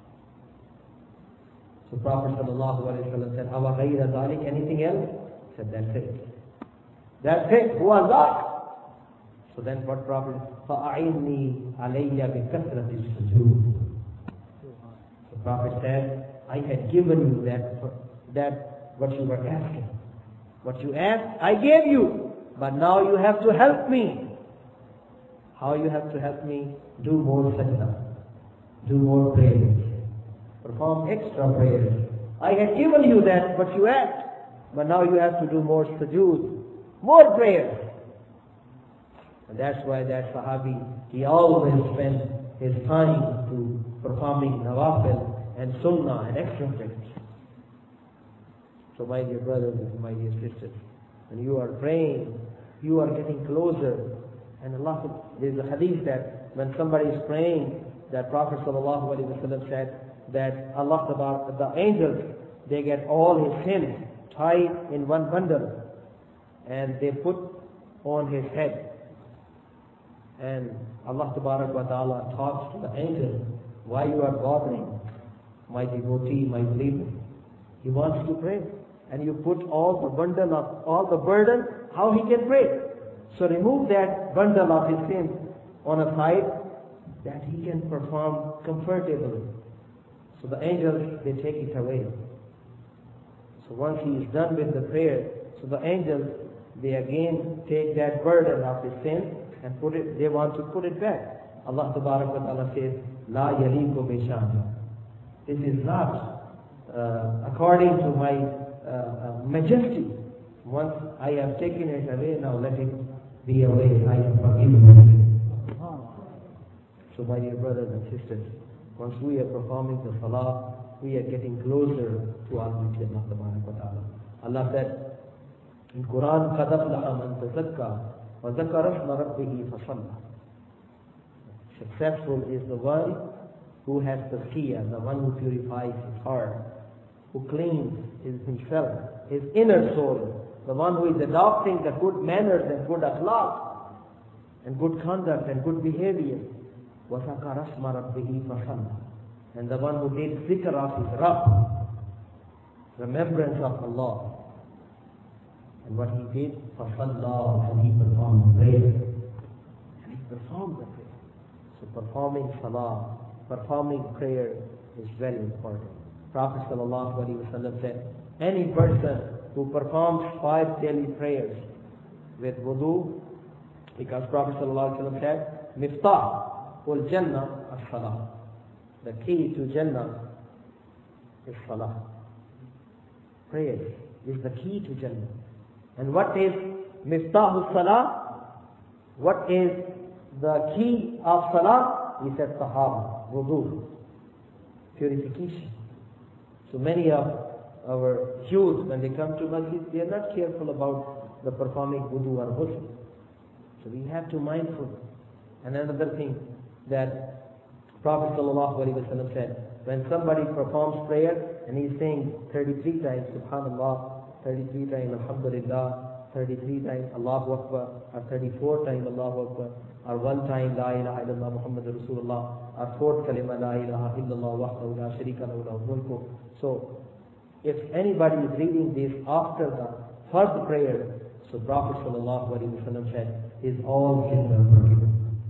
So Prophet sallallahu alaihi wasallam said, "Awa ghayra dhalik," anything else? He said, "That's it. That's it. Who was that?" So then what Prophet, فَأَعِنِّي عَلَيَّ بِكَثْرَةِ السُّجُودِ. The Prophet said, "I had given you that what you were asking. What you asked, I gave you. But now you have to help me." How you have to help me? Do more sajda. Do more prayers. Perform extra prayers. I had given you that what you asked. But now you have to do more sujood. More prayers. And that's why that Sahabi, he always spent his time to performing nawafil and sunnah and extra prayers. So my dear brothers and my dear sisters, when you are praying, you are getting closer. And Allah, there is a hadith that when somebody is praying, that Prophet sallallahu alaihi wasallam said that Allah, the angels, they get all his sins tied in one bundle and they put on his head. And Allah Tabarak wa Ta'ala talks to the angel, "Why you are bothering my devotee, my believer? He wants to pray. And you put all the bundle of all the burden, how he can pray? So remove that bundle of his sins on a side that he can perform comfortably." So the angels, they take it away. So once he is done with the prayer, so the angels, they again take that burden of his sin and put it, they want to put it back. Allah Tabarak wa Ta'ala says, "La yaliku bishani." This is not according to my majesty. Once I have taken it away, now let it be away. I am forgiven. So my dear brothers and sisters, once we are performing the salah, we are getting closer to Almighty Allah Tabarak wa Ta'ala. Allah said in Quran, قَدْ أَفْلَحَ مَنْ تَزَكَّى وَذَكَرَ اسْمَ رَبِّهِ فَصَلَّى. Successful is the one who has tazkiyah, the one who purifies his heart, who cleans himself, his inner soul, the one who is adopting the good manners and good akhlaq and good conduct and good behavior. وَذَكَرَ اسْمَ رَبِّهِ فَصَلَّى. And the one who did zikr of his Rabb, remembrance of Allah. And what he did, فَصَلَّى, and he performed prayer. perform the prayer. So performing salah, performing prayer is very important. Prophet ﷺ said, any person who performs 5 daily prayers with wudu, because Prophet ﷺ said, Miftah ul Jannah as-salah. The key to Jannah is salah. Prayer is the key to Jannah. And what is Miftah as-salah? What is the key of salah? He said tahara, wudu, purification. So many of our youth, when they come to masjid, they are not careful about the performing wudu or ghusl. So we have to be mindful. And another thing that Prophet ﷺ said, when somebody performs prayer and he's saying 33 times Subhanallah, 33 times Alhamdulillah, 33 times Allahu Akbar, or 34 times Allahu Akbar, or 1 time La ilaha illallah Muhammadur Rasulullah, or 4th kalima La ilaha illallah wahdahu la sharika lahu lahul mulku. So if anybody is reading this after the first prayer, so Prophet ﷺ said, is all sins are forgiven.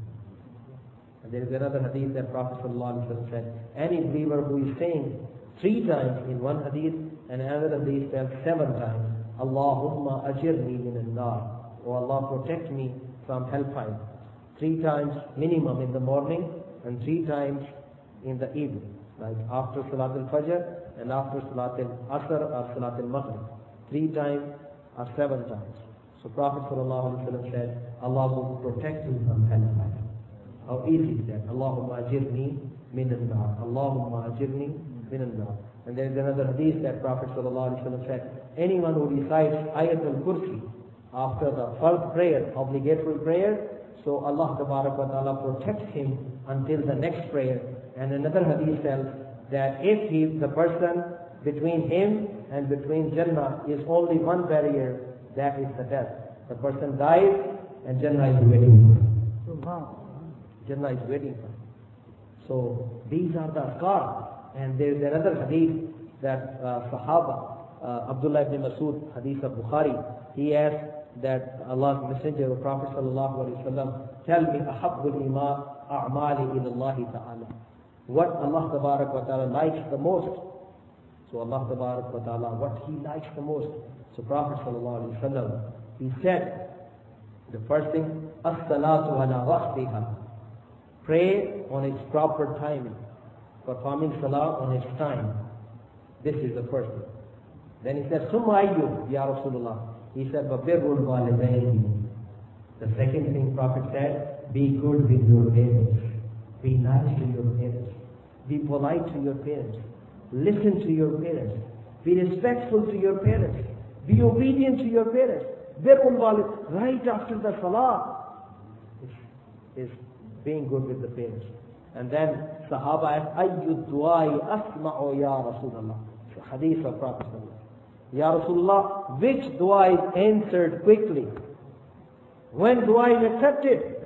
And there is another hadith that Prophet ﷺ said, any believer who is saying 3 times in one hadith, and another hadith says 7 times, Allahumma ajirni min an-nar, O Allah protect me from hellfire. 3 times minimum in the morning, and 3 times in the evening, like after Salat al-Fajr and after Salat al-Asr or Salat al-Maghrib. 3 times or 7 times. So Prophet ﷺ said, Allah will protect you from hellfire. How easy is that? Allahumma ajirni min an-nar. Allahumma ajirni min an-nar. And there is another hadith that Prophet ﷺ said, anyone who recites Ayatul Kursi after the first prayer, obligatory prayer, so Allah Ta'ala protects him until the next prayer. And another hadith tells that if the person between him and between Jannah is only one barrier, that is the death. The person dies and Jannah is waiting for him. Jannah is waiting for him. So these are the azkar. And there is another hadith that Sahaba, Abdullah ibn Masud, hadith of Bukhari, he asked that Allah's Messenger, Prophet ﷺ, tell me, ahabbul iman a'mali ilallahi ta'ala. What Allah Ta'ala likes the most. So Allah Ta'ala, what He likes the most. So Prophet ﷺ, he said, the first thing, as-salatu ala waqtiha. Pray on its proper timing. Performing salah on its time. This is the first thing. Then he said, summa ayyu, ya Rasulullah. He said, babirrul walidayni. The second thing Prophet said, be good with your parents. Be nice to your parents. Be polite to your parents. Listen to your parents. Be respectful to your parents. Be obedient to your parents. Birrul walid, right after the salah, is being good with the parents. And then Sahaba asked, ayyu du'ai asma'u ya Rasulullah. Hadith of Prophet ﷺ. Ya Rasulullah, which dua is answered quickly? When dua is accepted?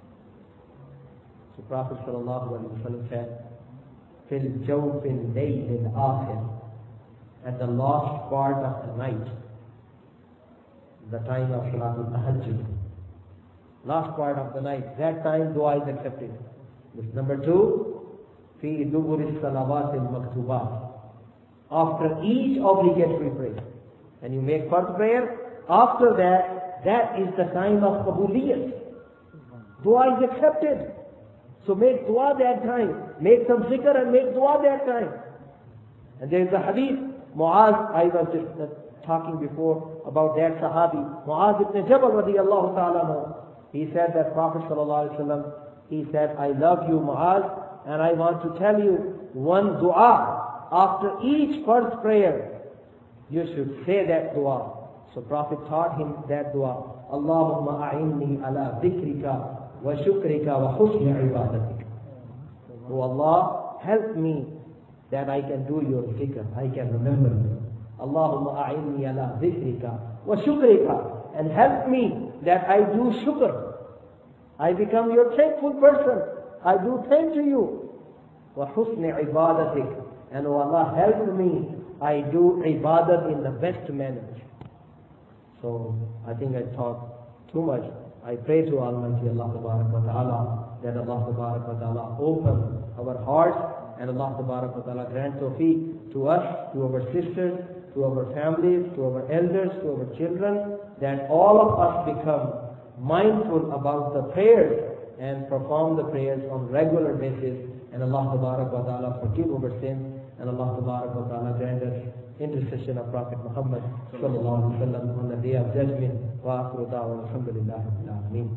So Prophet ﷺ said, fil jawfil layl al-akhir, at the last part of the night, the time of Salatul Tahajjud. Last part of the night, that time dua is accepted. Number 2, fi duburi salawat al-maktubat. After each obligatory prayer. And you make first prayer, after that, that is the time of qabuliyat. Dua is accepted. So make dua that time. Make some zikr and make dua that time. And there is a hadith, Muaz, I was just talking before about that Sahabi, Muaz ibn Jabal radiyallahu ta'ala. He said that Prophet ﷺ, he said, I love you Muaz, and I want to tell you one dua. After each first prayer, you should say that dua. So Prophet taught him that dua. Allahumma a'inni ala dhikrika wa shukrika wa husni ibadatik. Oh Allah, help me that I can do your dhikr, I can remember you. Allahumma a'inni ala dhikrika wa shukrika, and help me that I do shukr. I become your thankful person. I do thank to you. Wa husni ibadatik. And oh Allah, help me, I do ibadat in the best manner. So, I think I talked too much. I pray to Almighty Allah Tabarak wa Ta'ala that Allah Tabarak wa Ta'ala open our hearts and Allah Tabarak wa Ta'ala grant tawfiq to us, to our sisters, to our families, to our elders, to our children, that all of us become mindful about the prayers and perform the prayers on regular basis, and Allah Tabarak wa Ta'ala forgive our sins, and Allah Tabarak wa Ta'ala grant us intercession of Prophet Muhammad sallallahu alaihi wasallam on the day of judgment. Wa akhiru da'wana alhamdulillahi rabbil alameen.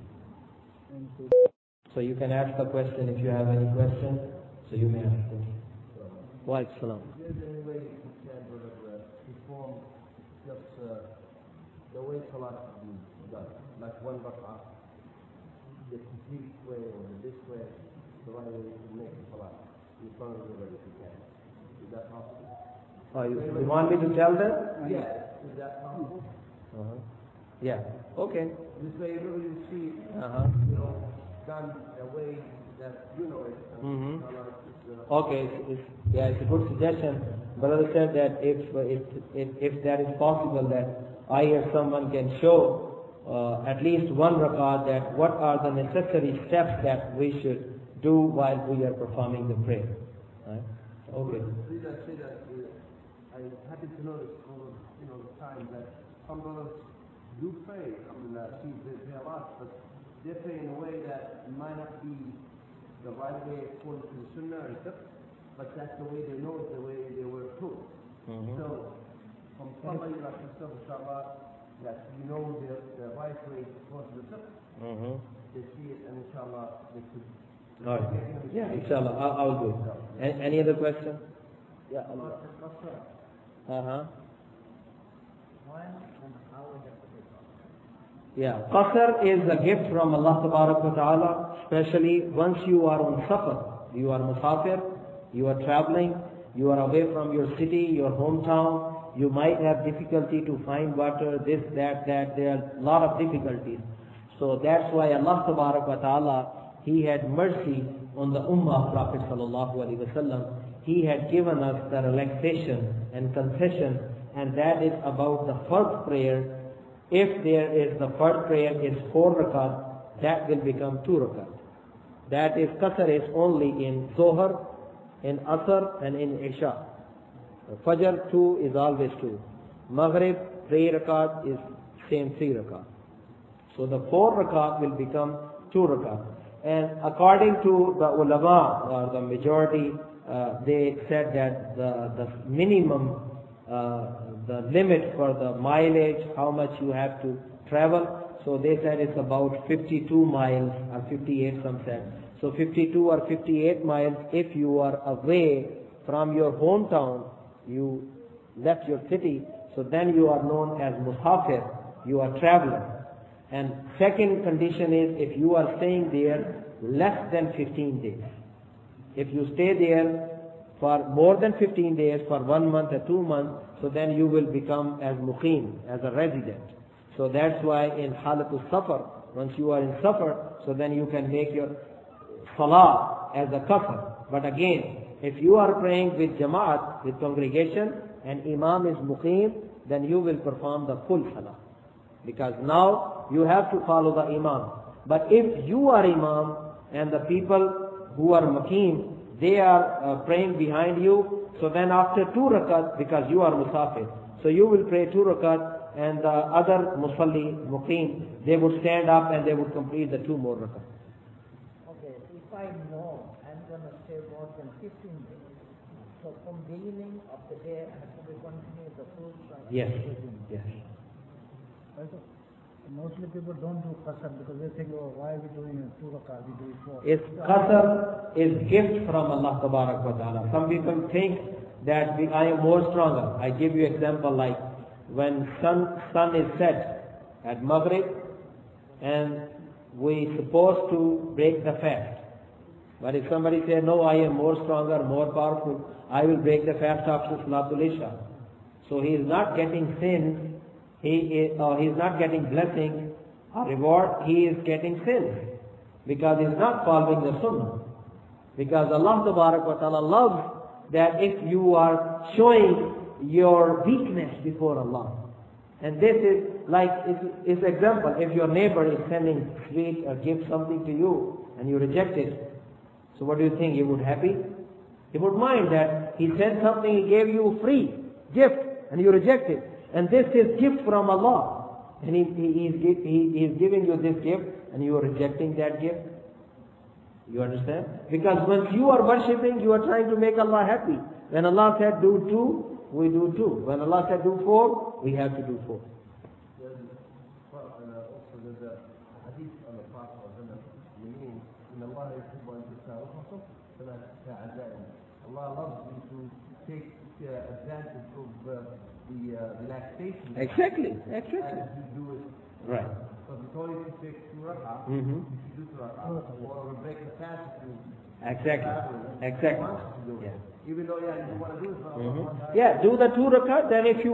So you can ask the question if you have any question. So you may ask it. Wa alaikum salam. Is there any way you can perform just the way Salat is done, like one rak'ah, the complete way or this way, the right way to make the Salat in front of everybody if you can? Is that possible? You want me to tell them? Yeah. Is that possible? Yeah. Okay. This way everybody will see, done a way that you know it. Okay. It's a good suggestion. Brother said that if that is possible, that I or someone can show at least one rakat, that what are the necessary steps that we should do while we are performing the prayer. Right? Okay. The reason I say that is I happen to notice over the time that some brothers do pray. I mean, they pray a lot, but they pray in a way that might not be the right way according to the Sunnah and stuff, but that's the way they know it, the way they were taught. So, from somebody like yourself, inshallah, that you know the right way according to the Sunnah, they see it, and inshallah, they could. All right. Yeah, inshallah, I'll do it. Any other question? Yeah. Yeah, Qasr is a gift from Allah Tabarak wa Ta'ala, especially once you are on safar, you are musafir, you are traveling, you are away from your city, your hometown, you might have difficulty to find water, this, that, there are a lot of difficulties. So that's why Allah Tabarak wa Ta'ala, He had mercy on the Ummah of Prophet Sallallahu Alaihi Wasallam. He had given us the relaxation and concession, and that is about the first prayer. If there is the first prayer is 4 rakat, that will become 2 rakat. That is, Qasr is only in Zohar, in Asr and in Isha. Fajr 2 is always 2. Maghrib 3 rakat is same 3 rakat. So the 4 rakat will become 2 rakat. And according to the ulama or the majority, they said that the minimum, the limit for the mileage, how much you have to travel. So they said it's about 52 miles or 58, some said. So 52 or 58 miles, if you are away from your hometown, you left your city, so then you are known as musafir, you are traveler. And second condition is if you are staying there less than 15 days. If you stay there for more than 15 days, for 1 month or 2 months, so then you will become as muqim, as a resident. So that's why in halatul safar, once you are in safar, so then you can make your salah as a qasr. But again, if you are praying with jama'at, with congregation, and imam is muqim, then you will perform the full salah. Because now you have to follow the imam. But if you are imam and the people who are muqim, they are praying behind you, so then after 2 rakat, because you are musafir, so you will pray 2 rakat, and the other musalli, muqim, they would stand up and they would complete the 2 more rakat. Okay, if I know I'm going to stay more than 15 days, so from beginning of the day I have to continue the full salah. Yes, yes. Mostly people don't do qasr because they think, oh, why are we doing it 2 rakat, we do it 4. It's qasr is gift from Allah Tabarak wa Ta'ala. Some people think that I am more stronger. I give you example like when sun is set at Maghrib and we supposed to break the fast. But if somebody says, no, I am more stronger, more powerful, I will break the fast after Salatul Isha. So he is not getting sin. He is not getting blessing or reward, he is getting sin. Because he is not following the sunnah. Because Allah Tabarak wa Ta'ala loves that if you are showing your weakness before Allah. And this is like, it's example, if your neighbor is sending sweet or gift something to you and you reject it, so what do you think? He would happy? He would mind that he sent something, he gave you free gift and you reject it. And this is gift from Allah. And he is giving you this gift and you are rejecting that gift. You understand? Because once you are worshipping, you are trying to make Allah happy. When Allah said do 2, we do 2. When Allah said do 4, we have to do 4. Also there's a hadith on the Prophet meaning in Allah Allah loves you to take advantage of the relaxation. Exactly. As you do it. Right. So if you told you to take 2 rak'ah, you should do 2 rak'ah. Or break the fast to Exactly. Yeah. Even though you want to do it. Yeah, do the 2 rakat. Then if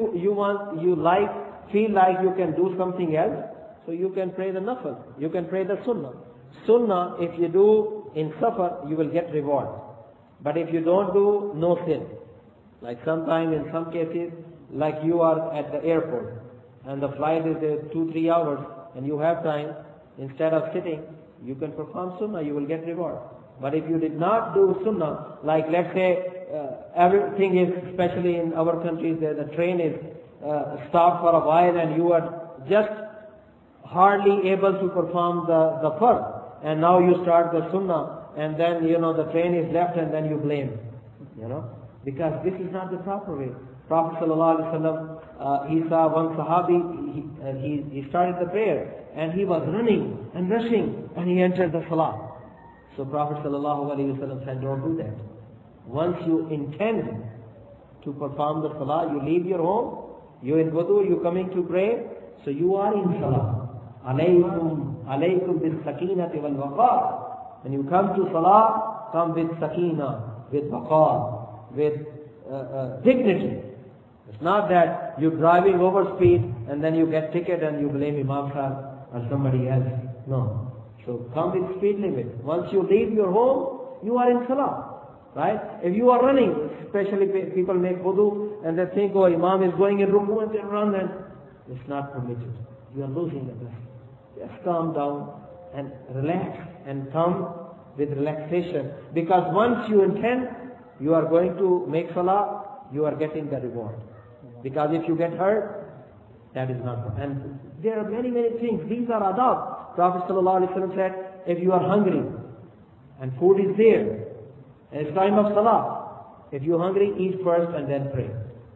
you feel like you can do something else, so you can pray the nafil. You can pray the sunnah. Sunnah, if you do in safar, you will get reward. But if you don't do, no sin. Like sometimes in some cases, like you are at the airport and the flight is 2-3 hours and you have time, instead of sitting, you can perform sunnah, you will get reward. But if you did not do sunnah, like let's say everything is, especially in our countries, the train is stopped for a while and you are just hardly able to perform the fard, and now you start the sunnah, and then the train is left and then you blame, because this is not the proper way. Prophet ﷺ, he saw one Sahabi, he started the prayer and he was running and rushing and he entered the salah. So Prophet ﷺ said, don't do that. Once you intend to perform the salah, you leave your home, you in wudu, you coming to pray, so you are in salah. Alaykum bis sakinati wal waqar. When you come to salah, come with sakina, with waqar, with dignity. It's not that you're driving over speed and then you get ticket and you blame Imam Sahib or somebody else. No. So come with speed limit. Once you leave your home, you are in salah. Right? If you are running, especially people make wudu and they think, oh, Imam is going in ruku and they run, and it's not permitted. You are losing the blessing. Just calm down and relax and come with relaxation. Because once you intend, you are going to make salah, you are getting the reward. Because if you get hurt, that is not good. And there are many, many things. These are adab. Prophet ﷺ said, if you are hungry and food is there, and it's time of salah, if you're hungry, eat first and then pray.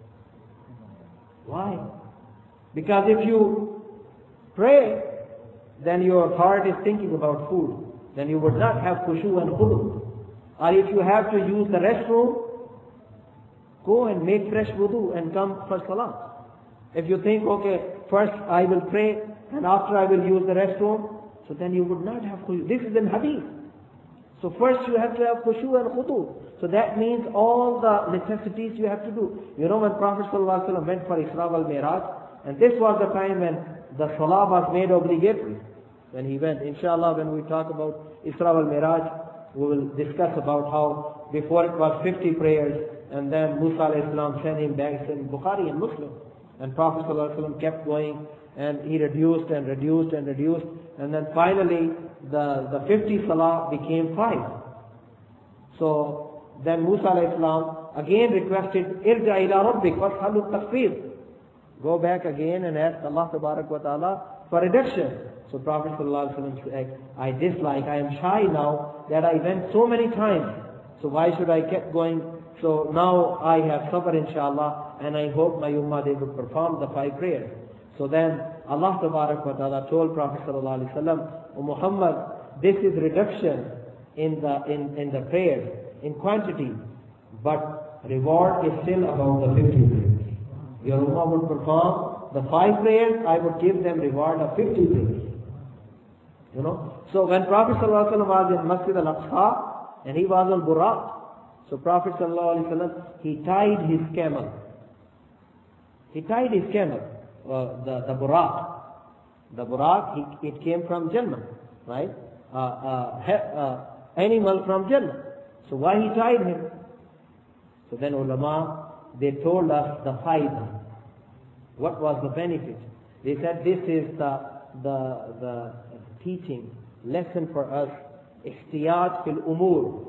Why? Because if you pray, then your heart is thinking about food. Then you would not have khushu and khudu. Or if you have to use the restroom, go and make fresh wudu and come for salah. If you think, okay, first I will pray and after I will use the restroom, so then you would not have khushu. This is in hadith. So first you have to have khushu and khudu. So that means all the necessities you have to do. When Prophet ﷺ went for Isra wal Miraj, and this was the time when the salah was made obligatory. When he went, inshallah, when we talk about Isra wal Miraj, we will discuss about how before it was 50 prayers, and then Musa alayhi salam sent him back. It's in Bukhari and Muslim. And Prophet ﷺ kept going, and he reduced and reduced and reduced, and then finally the 50 salah became 5. So then Musa alayhi salam again requested, Irja ila rabbik washalu takfir. Go back again and ask Allah Tabarak wa Ta'ala for reduction. So Prophet ﷺ said, I dislike, I am shy now that I went so many times. So why should I keep going? So now I have sabr inshallah, and I hope my ummah they will perform the 5 prayers. So then Allah Tabarak wa Ta'ala told Prophet ﷺ, O Muhammad, this is reduction in the prayers, in quantity, but reward is still about the 50 prayers. Your ummah would perform the 5 prayers, I would give them reward of 50 prayers. So when Prophet ﷺ was in Masjid al-Aqsa, and he was on Buraq, so Prophet ﷺ, he tied his camel. He tied his camel, the Buraq. The Buraq, it came from Jannah, right? Animal from Jannah. So why he tied him? So then ulama, they told us the faidah. What was the benefit? They said this is the teaching, lesson for us, ihtiyat fil umur.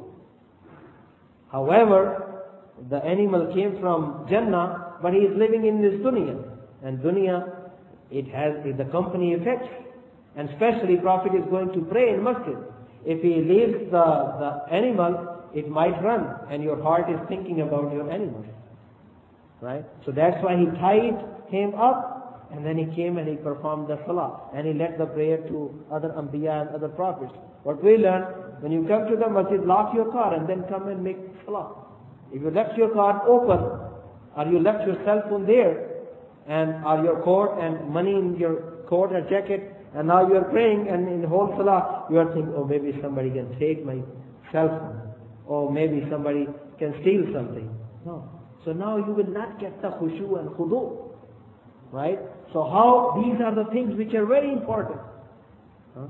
However, the animal came from Jannah, but he is living in this dunya. And dunya, it has the company effect. And especially Prophet is going to pray in masjid. If he leaves the animal, it might run, and your heart is thinking about your animal. Right? So that's why he tied him up, and then he came and he performed the salah. And he led the prayer to other Anbiya and other prophets. What we learn, when you come to the masjid, lock your car and then come and make salah. If you left your car open, or you left your cell phone there, and or your coat and money in your coat or jacket, and now you are praying, and in whole salah, you are thinking, oh, maybe somebody can take my cell phone, or maybe somebody can steal something. No. So now you will not get the khushu and khudu. Right? So how, these are the things which are very important. Huh?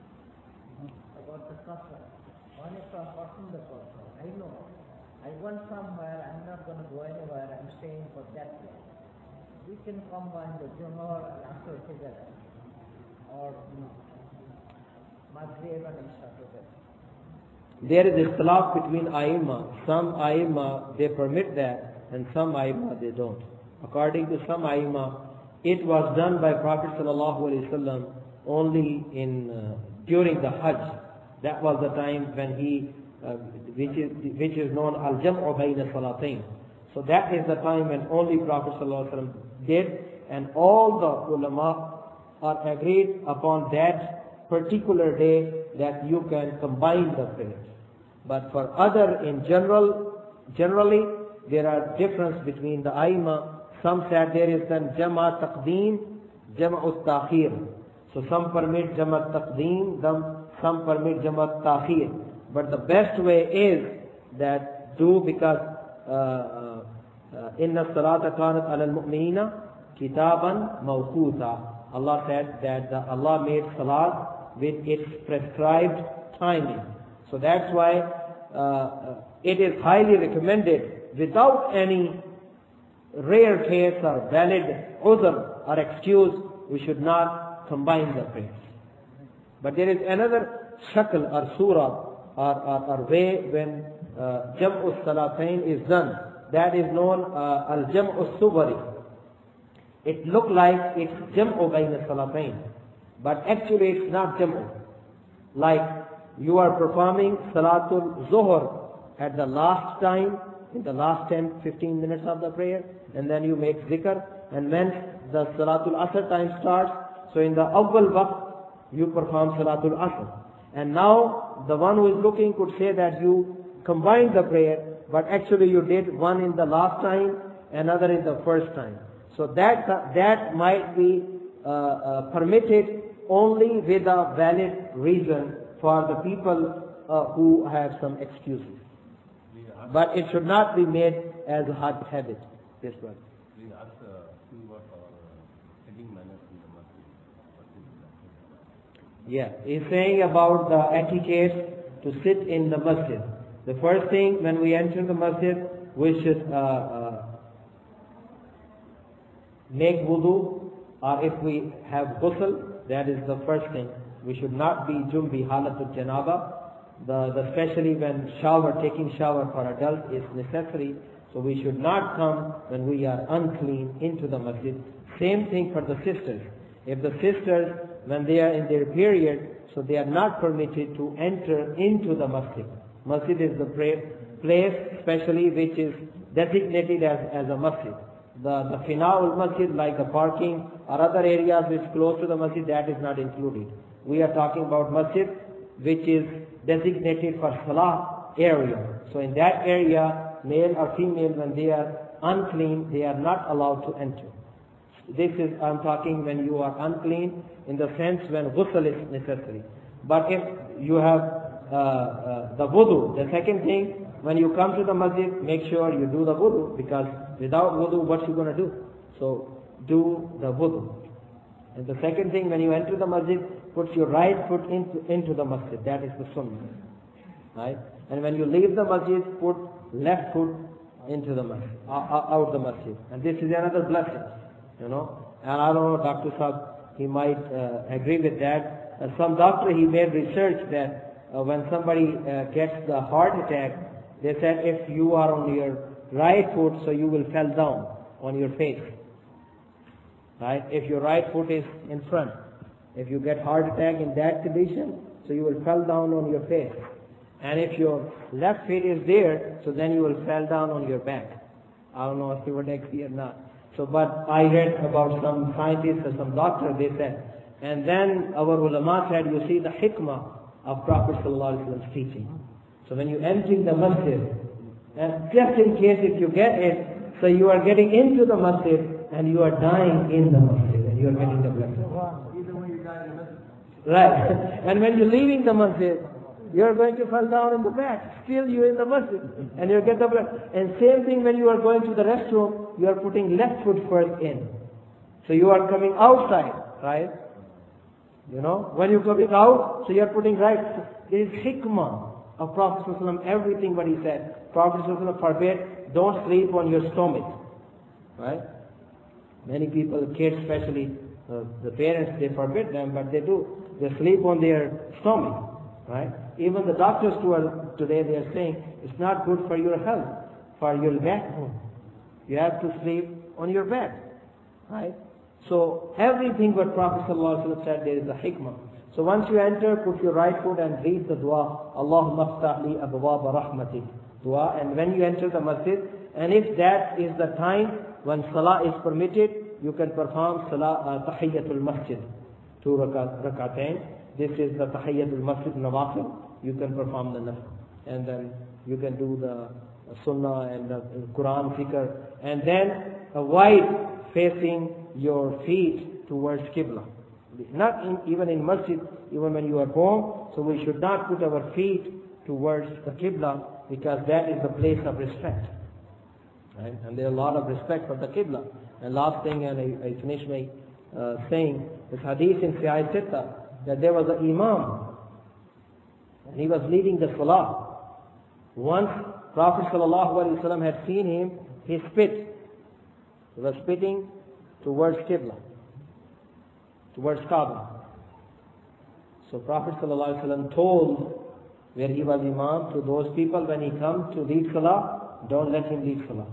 About the kasra. One is from person the kasra. I know. I went somewhere, I'm not going to go anywhere, I'm staying for that day. We can combine the Jummah and Asr together. Or Maghrib and Isha together. There is ikhtilaf between Aimma. Some Aimma, they permit that, and some Aimma, they don't. According to some Aimma, it was done by Prophet ﷺ only in during the Hajj. That was the time when he, which is known al-jam'u bayna salatayn. So that is the time when only Prophet ﷺ did, and all the ulama are agreed upon that particular day that you can combine the prayers. But for other in generally there are difference between the Aimma. Some said there is then Jama Taqdeem, Jama Ta'khir. So some permit Jama Taqdeem, some permit Jama Ta'khir. But the best way is that do, because Inna Salata Kanat Ala Al-Mu'minina Kitaban Mawquta. Allah said that Allah made Salat with its prescribed timing. So that's why it is highly recommended, without any rare case or valid udhr or excuse, we should not combine the prayers. But there is another shakl or surah or way when Jam'u Salatain is done. That is known al-Jam'u Subari. It looks like it's Jam'u Bayna Salatain, but actually it's not Jam'u. Like you are performing Salatul Zuhr at the last time, in the last 10-15 minutes of the prayer, and then you make zikr, and when the Salatul Asr time starts, so in the awwal waqt you perform Salatul Asr. And now the one who is looking could say that you combined the prayer, but actually you did one in the last time, another in the first time. So that might be permitted only with a valid reason for the people who have some excuses. But it should not be made as a hard habit. This one. Please ask few words for sitting manners in the masjid. Yeah, he's saying about the etiquette to sit in the masjid. The first thing when we enter the masjid, we should make wudu, or if we have ghusl, that is the first thing. We should not be jumbi halatul janaba. Especially when taking shower for adults is necessary, so we should not come when we are unclean into the masjid. Same thing for the sisters. If the sisters, when they are in their period, so they are not permitted to enter into the masjid. Masjid is the place, especially which is designated as a masjid. The fina'ul masjid, like the parking or other areas which close to the masjid, that is not included. We are talking about masjid which is designated for salah area. So in that area, male or female, when they are unclean, they are not allowed to enter. This is, I'm talking when you are unclean, in the sense when ghusl is necessary. But if you have the wudu, the second thing, when you come to the masjid, make sure you do the wudu, because without wudu, what you going to do? So do the wudu. And the second thing, when you enter the masjid, put your right foot into the masjid. That is the sunnah. Right? And when you leave the masjid, put left foot into the masjid, out the masjid. And this is another blessing, And I don't know, Dr. Saab, he might agree with that. Some doctor, he made research that when somebody gets the heart attack, they said if you are on your right foot, so you will fall down on your face. Right? If your right foot is in front, if you get heart attack in that condition, so you will fall down on your face. And if your left feet is there, so then you will fall down on your back. I don't know if you would agree or not. So, but I read about some scientists or some doctor, they said. And then our ulama said, you see the hikmah of Prophet ﷺ's teaching. So when you enter the masjid, and just in case if you get it, so you are getting into the masjid and you are dying in the masjid and you are getting the blessing. Either way, you die in the masjid. Right. And when you're leaving the masjid, you're going to fall down in the back. Still you're in the masjid and you get the blessing. And same thing when you are going to the restroom, you are putting left foot first in. So you are coming outside, right? You know, when you're coming out, so you are putting right. There is hikmah of Prophet ﷺ, everything what he said. Prophet ﷺ forbid, don't sleep on your stomach. Right? Many people, kids especially, the parents, they forbid them, but they do. They sleep on their stomach. Right? Even the doctors today, they are saying, it's not good for your health, for your backbone. You have to sleep on your back. Right? So, everything what Prophet ﷺ said, there is a hikmah. So once you enter, put your right foot and read the dua, Allahumma aftah li abwaaba rahmatik. Dua, and when you enter the masjid, and if that is the time when salah is permitted, you can perform salah tahiyyatul masjid, 2 rakatain. This is the tahiyyatul masjid nawafil. You can perform the nafil, and then you can do the sunnah and the Quran zikr, and then avoid facing your feet towards Qibla. Not even in masjid, even when you are home, so we should not put our feet towards the Qibla, because that is the place of respect. Right? And there is a lot of respect for the Qibla. And last thing, and I finish my saying, this hadith in Sahih Sitta, that there was an imam, and he was leading the salah. Once Prophet ﷺ had seen him, he spit. He was spitting towards Qibla, towards Kaaba. So Prophet ﷺ told, where he was imam, to those people, when he comes to lead salah, don't let him lead salah.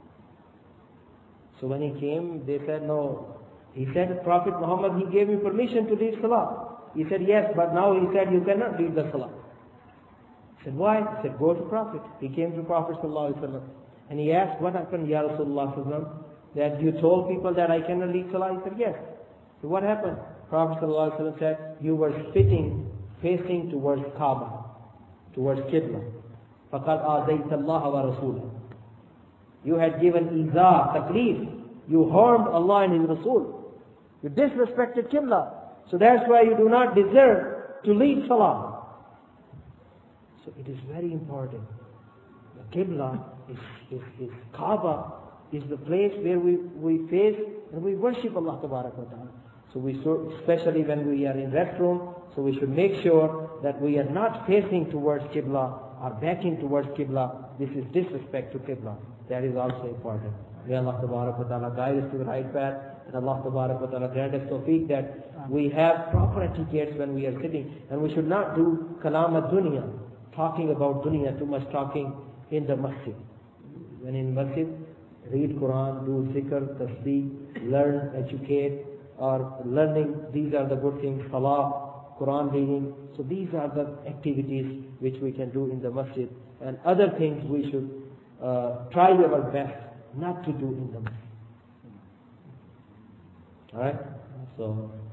So when he came, they said, no. He said, Prophet Muhammad, he gave me permission to lead salah. He said, yes, but now he said, you cannot lead the salah. He said, why? He said, go to Prophet. He came to Prophet ﷺ, and he asked, what happened, Ya Rasulullah, that you told people that I cannot lead salah? He said, yes. So what happened? Prophet ﷺ said, you were spitting, facing towards Kaaba, towards Qibla. فَقَدْ آذَيْتَ اللَّهَ وَرَسُولَهُ. You had given iza, taklif. You harmed Allah and His Rasul. You disrespected Qibla. So that's why you do not deserve to lead salah. So it is very important. The Qibla is Kaaba, is the place where we face and we worship Allah Ta'ala. So especially when we are in restroom, so we should make sure that we are not facing towards Qibla or backing towards Qibla. This is disrespect to Qibla. That is also important. May Allah Ta'ala guide us to the right path, and Allah Ta'ala grant us tawfiq that we have proper etiquettes when we are sitting, and we should not do kalam ad-dunya, talking about dunya, too much talking in the masjid. When in masjid, read Quran, do zikr, tasbih, learn, educate, or learning. These are the good things. Salah, Quran reading. So these are the activities which we can do in the masjid. And other things we should try our best not to do in the masjid. Alright? So